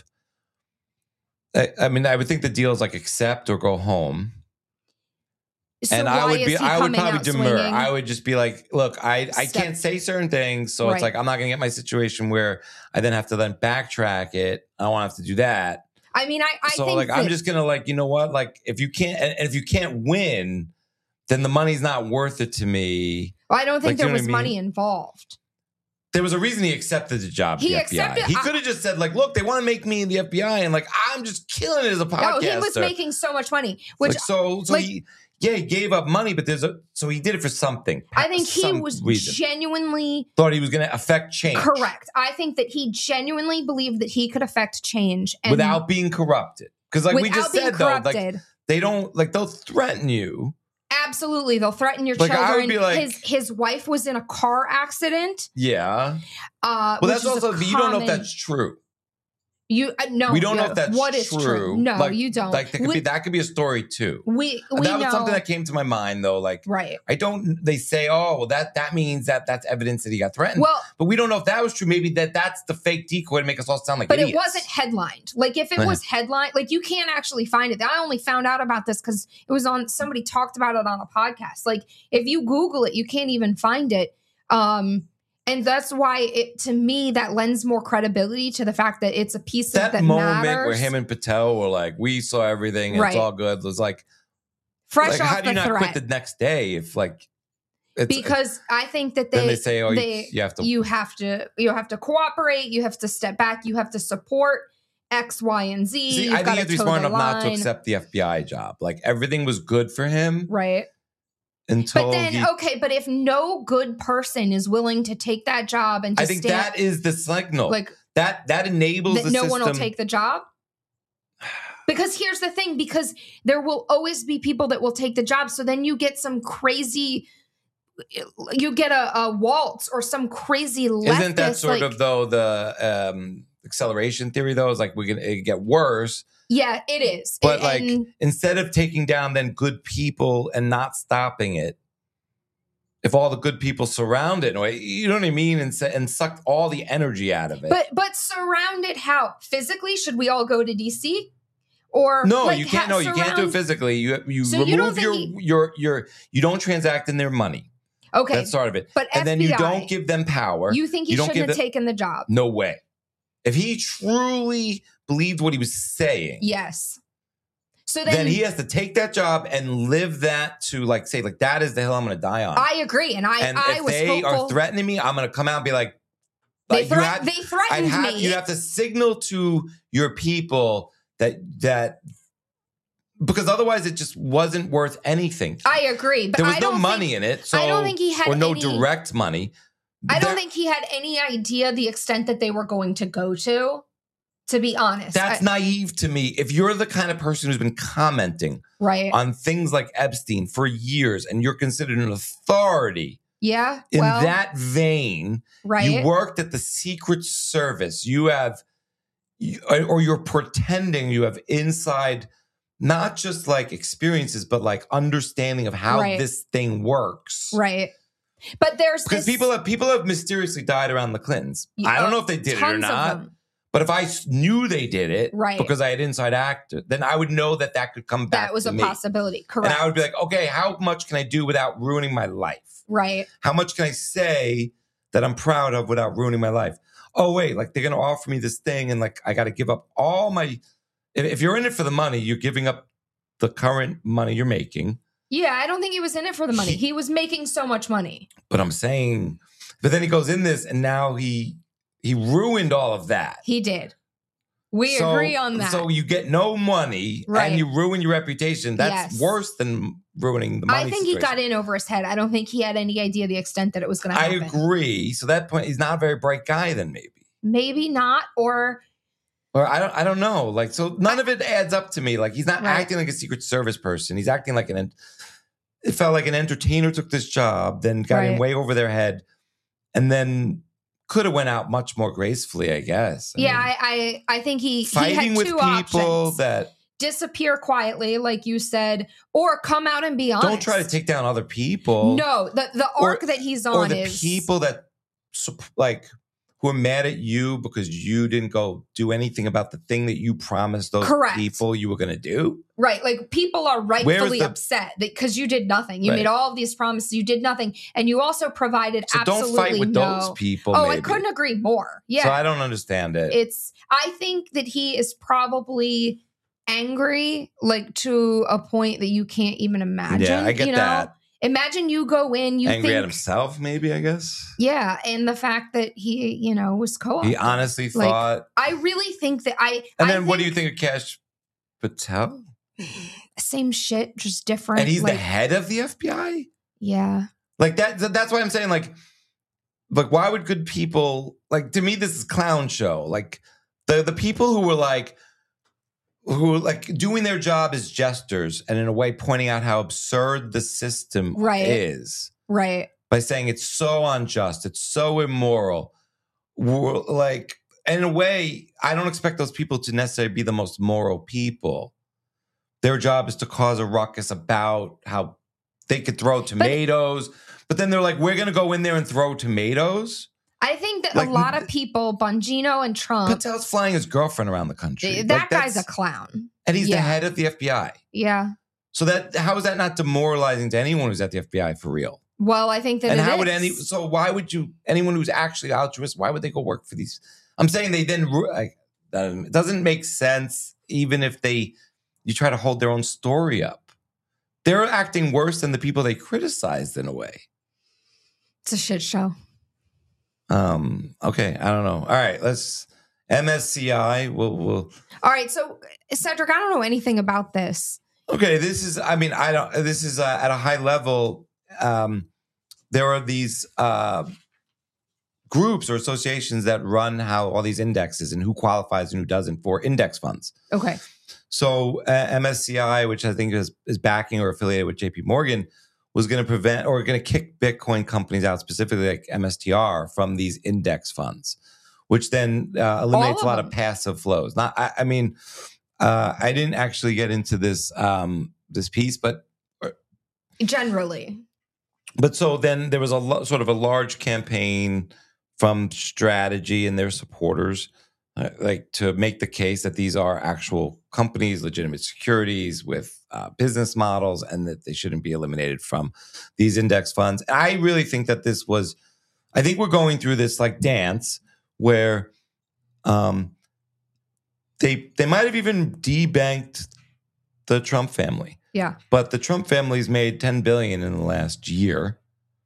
I mean, I would think the deal is like accept or go home. So and I would probably demur. Swinging? I would just be like, look, I can't say certain things. So it's like, I'm not going to get my situation where I then have to backtrack it. I don't want to have to do that. I mean, I think like, I'm just going to you know what? Like if you can't win, then the money's not worth it to me. Well, I don't think there was money involved. There was a reason he accepted the job at the FBI. He could have just said like, look, they want to make me in the FBI. And like, I'm just killing it as a podcaster. No, he was making so much money. Which he gave up money, but so he did it for something. I think he was genuinely thought he was going to affect change. Correct. I think that he genuinely believed that he could affect change without being corrupted. Because like we just said, though, like they don't they'll threaten you. Absolutely, they'll threaten your children. I would be like, his wife was in a car accident. Yeah. Well, that's also you don't know if that's true. No, we don't know if that's what is true. No, you don't. Like that could be a story too. That was something that came to my mind though. Like, right? They say, oh, well, that means that's evidence that he got threatened. Well, but we don't know if that was true. Maybe that's the fake decoy to make us all sound like idiots. But it wasn't headlined. Like if it was headlined, like you can't actually find it. I only found out about this because it was on. Somebody talked about it on a podcast. Like if you Google it, you can't even find it. And that's why, to me, that lends more credibility to the fact that it's a piece that moment matters. Where him and Patel were like, we saw everything, and it's all good. It was like, fresh off how do you the not threat. quit the next day if like? because I think that then they say, oh, you have to cooperate, you have to step back, you have to support X, Y, and Z. See, I think you have to be smart enough not to accept the FBI job. Like everything was good for him, right? Until but then, but if no good person is willing to take that job and just I think that is the signal. Like that enables that the no system. one will take the job. Because here's the thing, because there will always be people that will take the job. So then you get some crazy, you get a waltz or some crazy leftist. Isn't that sort of though the acceleration theory though? Is like it get worse. Yeah, it is. But instead of taking down then good people and not stopping it, if all the good people surround it, you know what I mean, and suck all the energy out of it. But surround it how? Physically? Should we all go to DC? Or no, you can't. No, you can't do it physically. You so remove you don't transact in their money. Okay, that's sort of it. But and FBI, then you don't give them power. You think he shouldn't have taken the job? No way. If he truly believed what he was saying, yes. So then he has to take that job and live that to say that is the hill I'm going to die on. I agree, and I if was they hopeful. are threatening me, I'm going to come out and be like, they threatened me. You have to signal to your people that because otherwise it just wasn't worth anything. I agree, but there was no money in it. So I don't think he had or no direct money. I don't think he had any idea the extent that they were going to go to be honest. That's naive to me. If you're the kind of person who's been commenting on things like Epstein for years and you're considered an authority in that vein, you worked at the Secret Service, or you're pretending you have inside not just experiences, but understanding of how this thing works. Right. But because people have mysteriously died around the Clintons. I don't know if they did it or not. But if I knew they did it because I had inside actor, then I would know that could come back. That was to a me. possibility. Correct. And I would be like, okay, how much can I do without ruining my life? Right. How much can I say that I'm proud of without ruining my life? Oh, wait, they're going to offer me this thing and I got to give up all my, if you're in it for the money, you're giving up the current money you're making. Yeah, I don't think he was in it for the money. He was making so much money. But I'm saying, but then he goes in this and now he ruined all of that. He did. We agree on that. So you get no money and you ruin your reputation. That's worse than ruining the money. I think he got in over his head. I don't think he had any idea the extent that it was going to happen. I agree. So that point, he's not a very bright guy then maybe. Maybe not, or I don't know. So none of it adds up to me. He's not acting like a Secret Service person. He's acting like it felt like an entertainer took this job, then got in way over their head, and then could have went out much more gracefully, I guess. I think he fighting had with two people options. that disappear quietly, like you said, or come out and be honest. Don't try to take down other people. No, the arc that he's on or the people that who are mad at you because you didn't go do anything about the thing that you promised those people you were going to do. Right. People are rightfully upset because you did nothing. You made all of these promises. You did nothing. And you also provided absolutely don't fight with those people. Oh, I couldn't agree more. Yeah. So I don't understand it. I think that he is probably angry, to a point that you can't even imagine. Yeah, I get that. Imagine you go in, you angry think, at himself, maybe, I guess. Yeah, and the fact that he, was co-opted. He honestly thought. I really think that what do you think of Kash Patel? Same shit, just different. And he's the head of the FBI? Yeah. That's why I'm saying, why would good people, to me, this is clown show. The people who were who doing their job as jesters and in a way pointing out how absurd the system is. Right. By saying it's so unjust, it's so immoral. In a way, I don't expect those people to necessarily be the most moral people. Their job is to cause a ruckus about how they could throw tomatoes. But then they're we're going to go in there and throw tomatoes. I think that a lot of people, Bongino and Trump. Patel's flying his girlfriend around the country. That guy's a clown. And he's the head of the FBI. Yeah. So how is that not demoralizing to anyone who's at the FBI for real? Well, I think that so why would anyone who's actually altruist, why would they go work for these? I'm saying they then, it doesn't make sense even if you try to hold their own story up. They're acting worse than the people they criticized in a way. It's a shit show. Okay, I don't know. All right, let's MSCI. We'll. All right, so Cedric, I don't know anything about this. Okay, this is. I mean, I don't. This is at a high level. There are these groups or associations that run how all these indexes and who qualifies and who doesn't for index funds. Okay. So MSCI, which I think is backing or affiliated with JP Morgan, was going to prevent or going to kick Bitcoin companies out, specifically like MSTR, from these index funds, which then eliminates a lot of passive flows. Not, I mean, I didn't actually get into this this piece, but generally. But so then there was sort of a large campaign from Strategy and their supporters, like to make the case that these are actual companies, legitimate securities with business models, and that they shouldn't be eliminated from these index funds. And I really think that this was, I think we're going through this like dance where they might have even debanked the Trump family. Yeah. But the Trump family's made $10 billion in the last year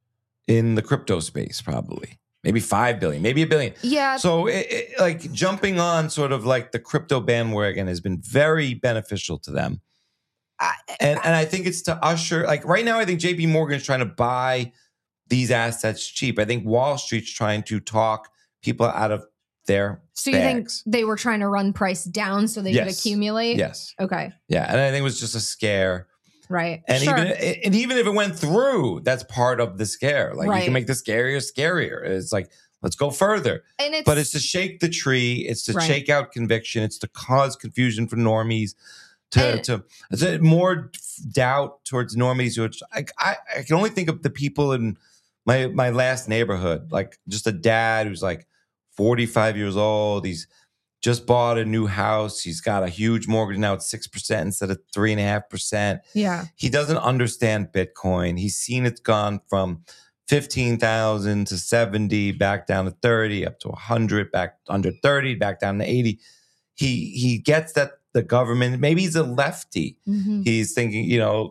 in the crypto space, probably. Maybe $5 billion, maybe $1 billion. Yeah. So like jumping on sort of like the crypto bandwagon has been very beneficial to them. And I think it's to usher, like right now, I think JP Morgan is trying to buy these assets cheap. I think Wall Street's trying to talk people out of their So you bags. think they were trying to run price down so they could accumulate? Yes. Okay. Yeah. And I think it was just a scare. Right. And sure. even if it went through, that's part of the scare. Like you can make the scarier. It's like, let's go further. But it's to shake the tree. It's to shake out conviction. It's to cause confusion for normies. To more doubt towards normies. Which I can only think of the people in my last neighborhood, like just a dad who's like 45 years old. He's just bought a new house. He's got a huge mortgage now. It's 6% instead of 3.5%. Yeah. He doesn't understand Bitcoin. He's seen it's gone from 15,000 to 70, back down to 30, up to 100, back under 30, back down to 80. He gets that the government, maybe he's a lefty. Mm-hmm. He's thinking,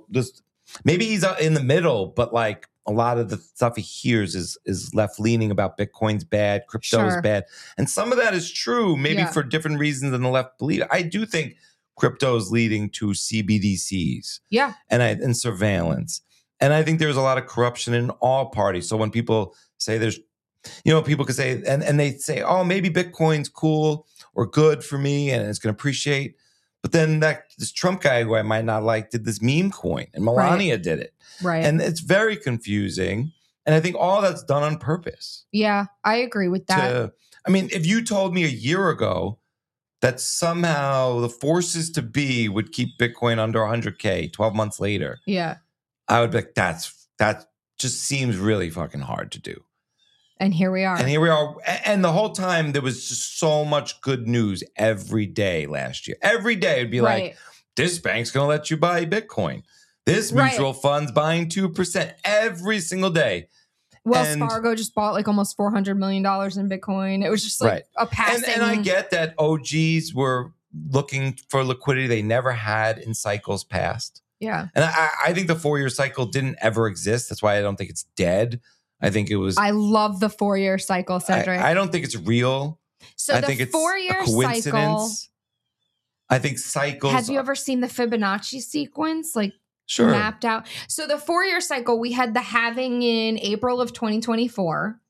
maybe he's in the middle, but like a lot of the stuff he hears is left leaning about Bitcoin's bad, crypto's bad. And some of that is true, maybe for different reasons than the left believe. I do think crypto is leading to CBDCs. Yeah. And surveillance. And I think there's a lot of corruption in all parties. So when people say there's, people could say, and they say, oh, maybe Bitcoin's cool or good for me and it's going to appreciate. But then this Trump guy who I might not like did this meme coin and Melania did it. Right. And it's very confusing. And I think all that's done on purpose. Yeah, I agree with that. If you told me a year ago that somehow the forces to be would keep Bitcoin under 100K 12 months later. Yeah. I would be like, that just seems really fucking hard to do. And here we are. And the whole time there was just so much good news every day last year. Every day it'd be like, this bank's going to let you buy Bitcoin. This mutual fund's buying 2% every single day. Wells Fargo just bought like almost $400 million in Bitcoin. It was just like a passing. And I get that OGs were looking for liquidity they never had in cycles past. Yeah. And I think the 4-year cycle didn't ever exist. That's why I don't think it's dead. I think it was. I love the 4-year cycle, Cedric. I don't think it's real. So I think it's 4-year a coincidence. cycle. I think cycles. Have you ever seen the Fibonacci sequence? Like mapped out. So the 4-year cycle, we had the halving in April of 2024.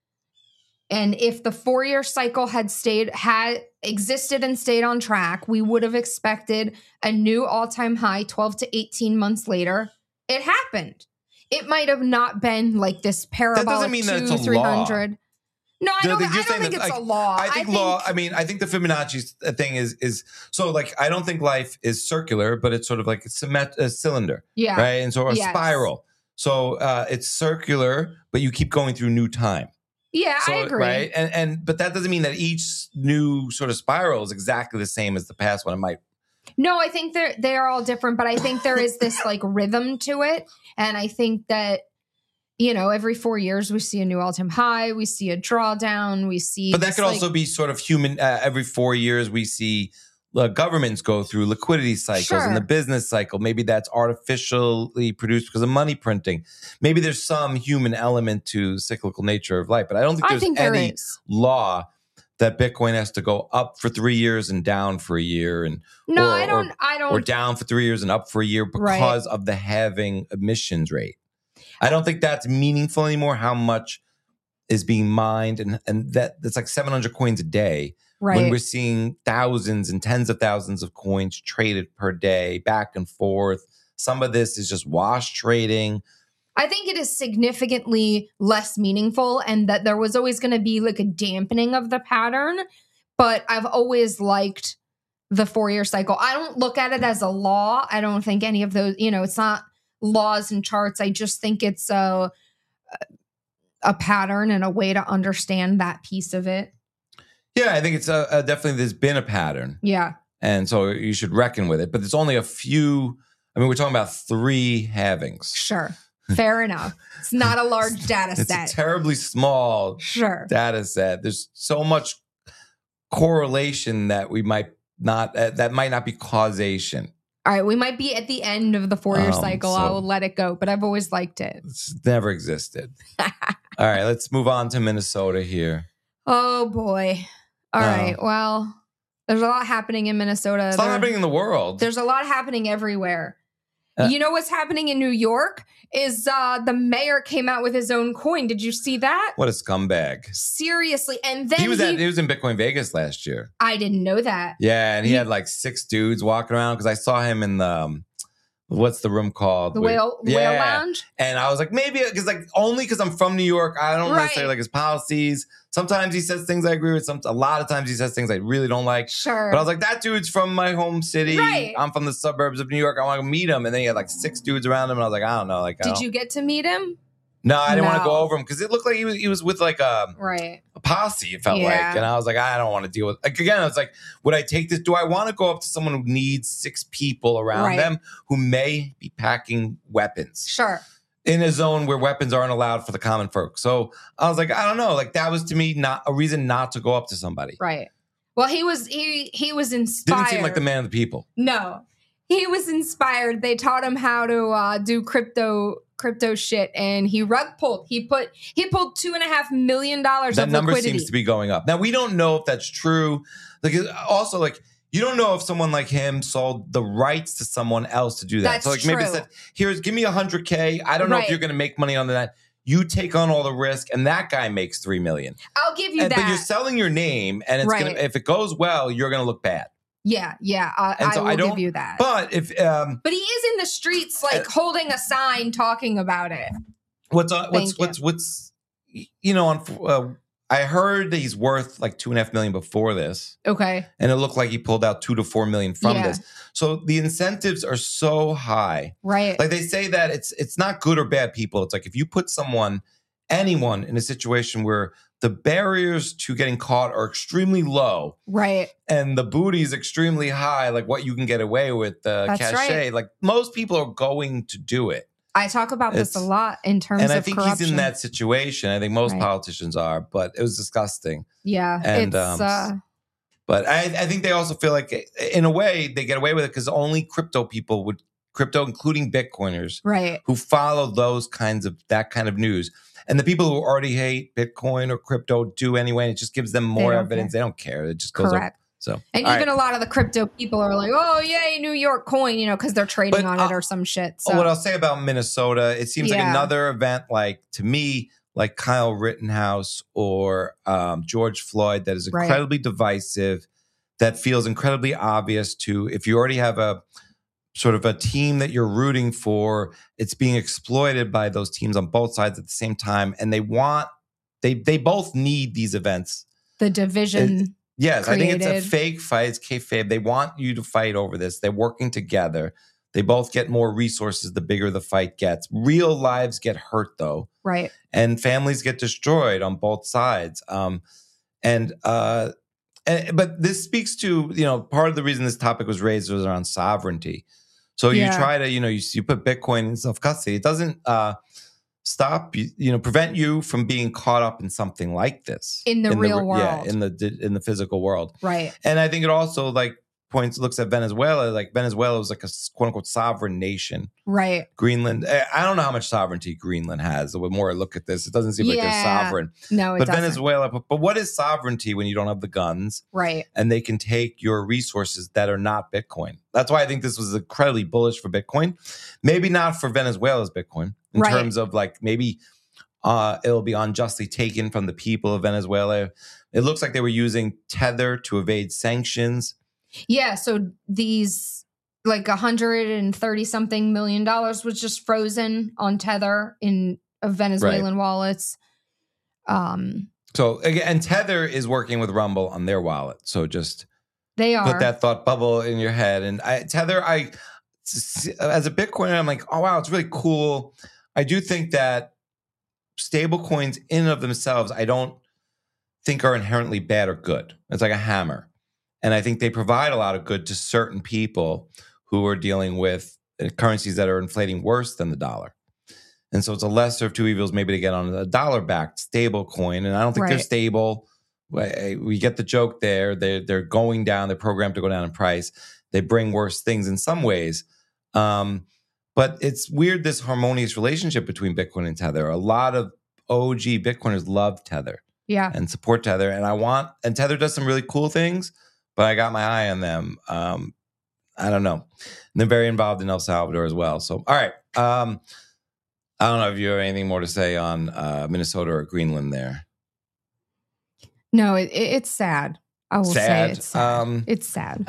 And if the 4-year cycle had existed and stayed on track, we would have expected a new all-time high 12 to 18 months later. It happened. It might have not been like this parabolic. That doesn't mean that it's a 300. law. No, I don't think it's a law. I think the Fibonacci thing is so like, I don't think life is circular, but it's sort of like a cylinder. Yeah. Right. And so a spiral. So it's circular, but you keep going through new time. Yeah, I agree. Right. But that doesn't mean that each new sort of spiral is exactly the same as the past one. It might. No, I think they are all different, but I think there is this like rhythm to it. And I think that, every 4 years we see a new all-time high, we see a drawdown, we see. But that could also be sort of human. Every 4 years we see governments go through liquidity cycles and the business cycle. Maybe that's artificially produced because of money printing. Maybe there's some human element to cyclical nature of life, but I don't think there's any law that Bitcoin has to go up for 3 years and down for a year, and I don't. Or down for 3 years and up for a year because of the halving emissions rate. I don't think that's meaningful anymore. How much is being mined, and that's like 700 coins a day. Right. When we're seeing thousands and tens of thousands of coins traded per day, back and forth. Some of this is just wash trading. I think it is significantly less meaningful, and that there was always going to be like a dampening of the pattern. But I've always liked the 4-year cycle. I don't look at it as a law. I don't think any of those, it's not laws and charts. I just think it's a pattern and a way to understand that piece of it. Yeah, I think it's definitely there's been a pattern. Yeah. And so you should reckon with it. But it's only a few. I mean, we're talking about 3 halvings. Sure. Fair enough. It's not a large data set. It's a terribly small data set. There's so much correlation that we might not, that might not be causation. All right. We might be at the end of the 4-year cycle. I will let it go, but I've always liked it. It's never existed. All right. Let's move on to Minnesota here. Oh, boy. All right. Well, there's a lot happening in Minnesota. It's a lot happening in the world. There's a lot happening everywhere. You know what's happening in New York is the mayor came out with his own coin. Did you see that? What a scumbag. Seriously. And then he was in Bitcoin Vegas last year. I didn't know that. Yeah, and he had like 6 dudes walking around because I saw him in the what's the room called? The Whale Lounge? And I was like, maybe only because I'm from New York, I don't necessarily like his policies. Sometimes he says things I agree with. A lot of times he says things I really don't like. Sure. But I was like, that dude's from my home city. Right. I'm from the suburbs of New York. I want to meet him. And then he had like 6 dudes around him. And I was like, I don't know. Did you get to meet him? No, I didn't want to go over him because it looked like he was with like a posse, it felt like. And I was like, I don't want to deal with again, I was like, would I take this? Do I want to go up to someone who needs 6 people around them who may be packing weapons? Sure. In a zone where weapons aren't allowed for the common folk. So I was like, I don't know. Like that was to me not a reason not to go up to somebody. Right. Well, he was inspired. Didn't seem like the man of the people. No. He was inspired. They taught him how to do crypto shit, and he rug pulled. He pulled $2.5 million of liquidity. That number seems to be going up. Now we don't know if that's true. Like also like you don't know if someone like him sold the rights to someone else to do that. That's so like true. maybe said, give me $100K. I don't know if you're going to make money on that. You take on all the risk, and that guy makes $3 million. I'll give you that. But you're selling your name, and it's gonna, if it goes well, you're going to look bad. Yeah. I will give you that. But if but he is in the streets, like holding a sign, talking about it. I heard that he's worth like $2.5 million before this. Okay. And it looked like he pulled out $2 to $4 million from this. So the incentives are so high. Right. Like they say that it's not good or bad people. It's like if you put anyone in a situation where the barriers to getting caught are extremely low. Right. And the booty is extremely high, like what you can get away with, the cachet. Right. Like most people are going to do it. I talk about this a lot in terms of corruption. And I think he's in that situation. I think most politicians are, but it was disgusting. Yeah. And but I think they also feel like in a way they get away with it because only crypto people including Bitcoiners, who follow that kind of news. And the people who already hate Bitcoin or crypto do anyway. And it just gives them more evidence. They don't care. It just goes up. So, and even a lot of the crypto people are like, "Oh, yay, New York coin," because they're trading on it or some shit. So what I'll say about Minnesota, it seems like another event, like to me, like Kyle Rittenhouse or George Floyd, that is incredibly divisive, that feels incredibly obvious to if you already have a sort of a team that you're rooting for, it's being exploited by those teams on both sides at the same time, and they both need these events. The division. Yes, created. I think it's a fake fight. It's kayfabe. They want you to fight over this. They're working together. They both get more resources the bigger the fight gets. Real lives get hurt, though. Right. And families get destroyed on both sides. But this speaks to, part of the reason this topic was raised was around sovereignty. So you try to, you put Bitcoin in self-custody. It doesn't prevent you from being caught up in something like this in the real world. Yeah, in the physical world. Right. And I think it also like looks at Venezuela, like Venezuela was like a quote unquote sovereign nation. Right. Greenland, I don't know how much sovereignty Greenland has. The more I look at this, it doesn't seem like they're sovereign. No, it but doesn't. Venezuela, but what is sovereignty when you don't have the guns? Right. And they can take your resources that are not Bitcoin. That's why I think this was incredibly bullish for Bitcoin. Maybe not for Venezuela's Bitcoin in terms of like maybe it'll be unjustly taken from the people of Venezuela. It looks like they were using Tether to evade sanctions. Yeah, so these like $130 something million was just frozen on Tether in Venezuelan wallets. So again, and Tether is working with Rumble on their wallet. So just they are. Put that thought bubble in your head. And Tether, as a Bitcoiner, I'm like, oh wow, it's really cool. I do think that stable coins in and of themselves, I don't think are inherently bad or good. It's like a hammer. And I think they provide a lot of good to certain people who are dealing with currencies that are inflating worse than the dollar. And so it's a lesser of two evils maybe to get on a dollar-backed stable coin. And I don't think they're stable. We get the joke there. They're going down. They're programmed to go down in price. They bring worse things in some ways. But it's weird, this harmonious relationship between Bitcoin and Tether. A lot of OG Bitcoiners love Tether. Yeah. And support Tether. And Tether does some really cool things, but I got my eye on them. I don't know. And they're very involved in El Salvador as well. So, all right. I don't know if you have anything more to say on Minnesota or Greenland there. No, it's sad. I will say it's sad. It's sad.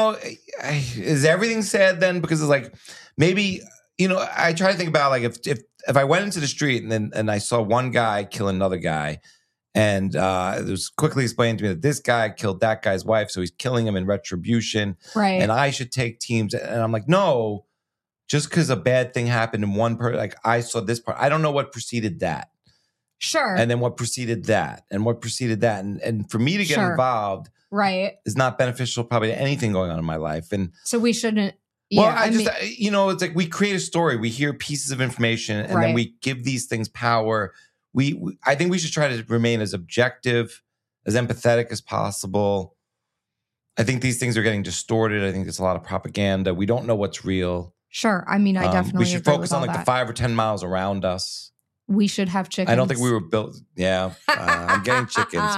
Is everything sad then? Because it's like, maybe, I try to think about like if I went into the street and I saw one guy kill another guy, and it was quickly explained to me that this guy killed that guy's wife, so he's killing him in retribution. Right. And I should take teams. And I'm like, no, just because a bad thing happened in one person, like I saw this part. I don't know what preceded that. Sure. And then what preceded that, and what preceded that. And for me to get involved is not beneficial probably to anything going on in my life. And so we shouldn't. Well, it's like we create a story. We hear pieces of information, and then we give these things power. I think we should try to remain as objective, as empathetic as possible. I think these things are getting distorted. I think there's a lot of propaganda. We don't know what's real. Sure. I mean, I definitely we should focus on like the 5 or 10 miles around us. We should have chickens. I don't think we were built. Yeah, I'm getting chickens.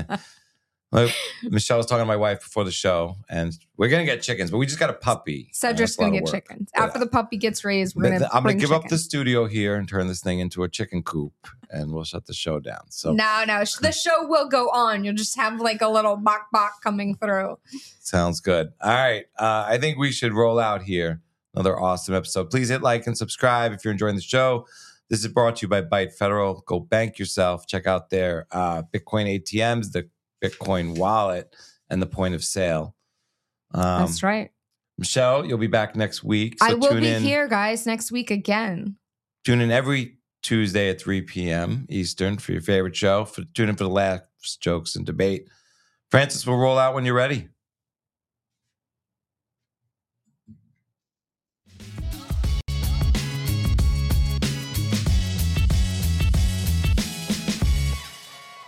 Michelle was talking to my wife before the show, and we're gonna get chickens, but we just got a puppy. Cedric's gonna get chickens after the puppy gets raised. I'm gonna give up the studio here and turn this thing into a chicken coop, and we'll shut the show down. So no, the show will go on. You'll just have like a little bok coming through. Sounds good. All right, I think we should roll out here. Another awesome episode. Please hit like and subscribe if you're enjoying the show. This is brought to you by Byte Federal. Go bank yourself. Check out their Bitcoin ATMs, the Bitcoin wallet, and the point of sale. That's right. Michelle, you'll be back next week. So I will be here, guys, next week again. Tune in every Tuesday at 3 p.m. Eastern for your favorite show. Tune in for the laughs, jokes, and debate. Francis will roll out when you're ready.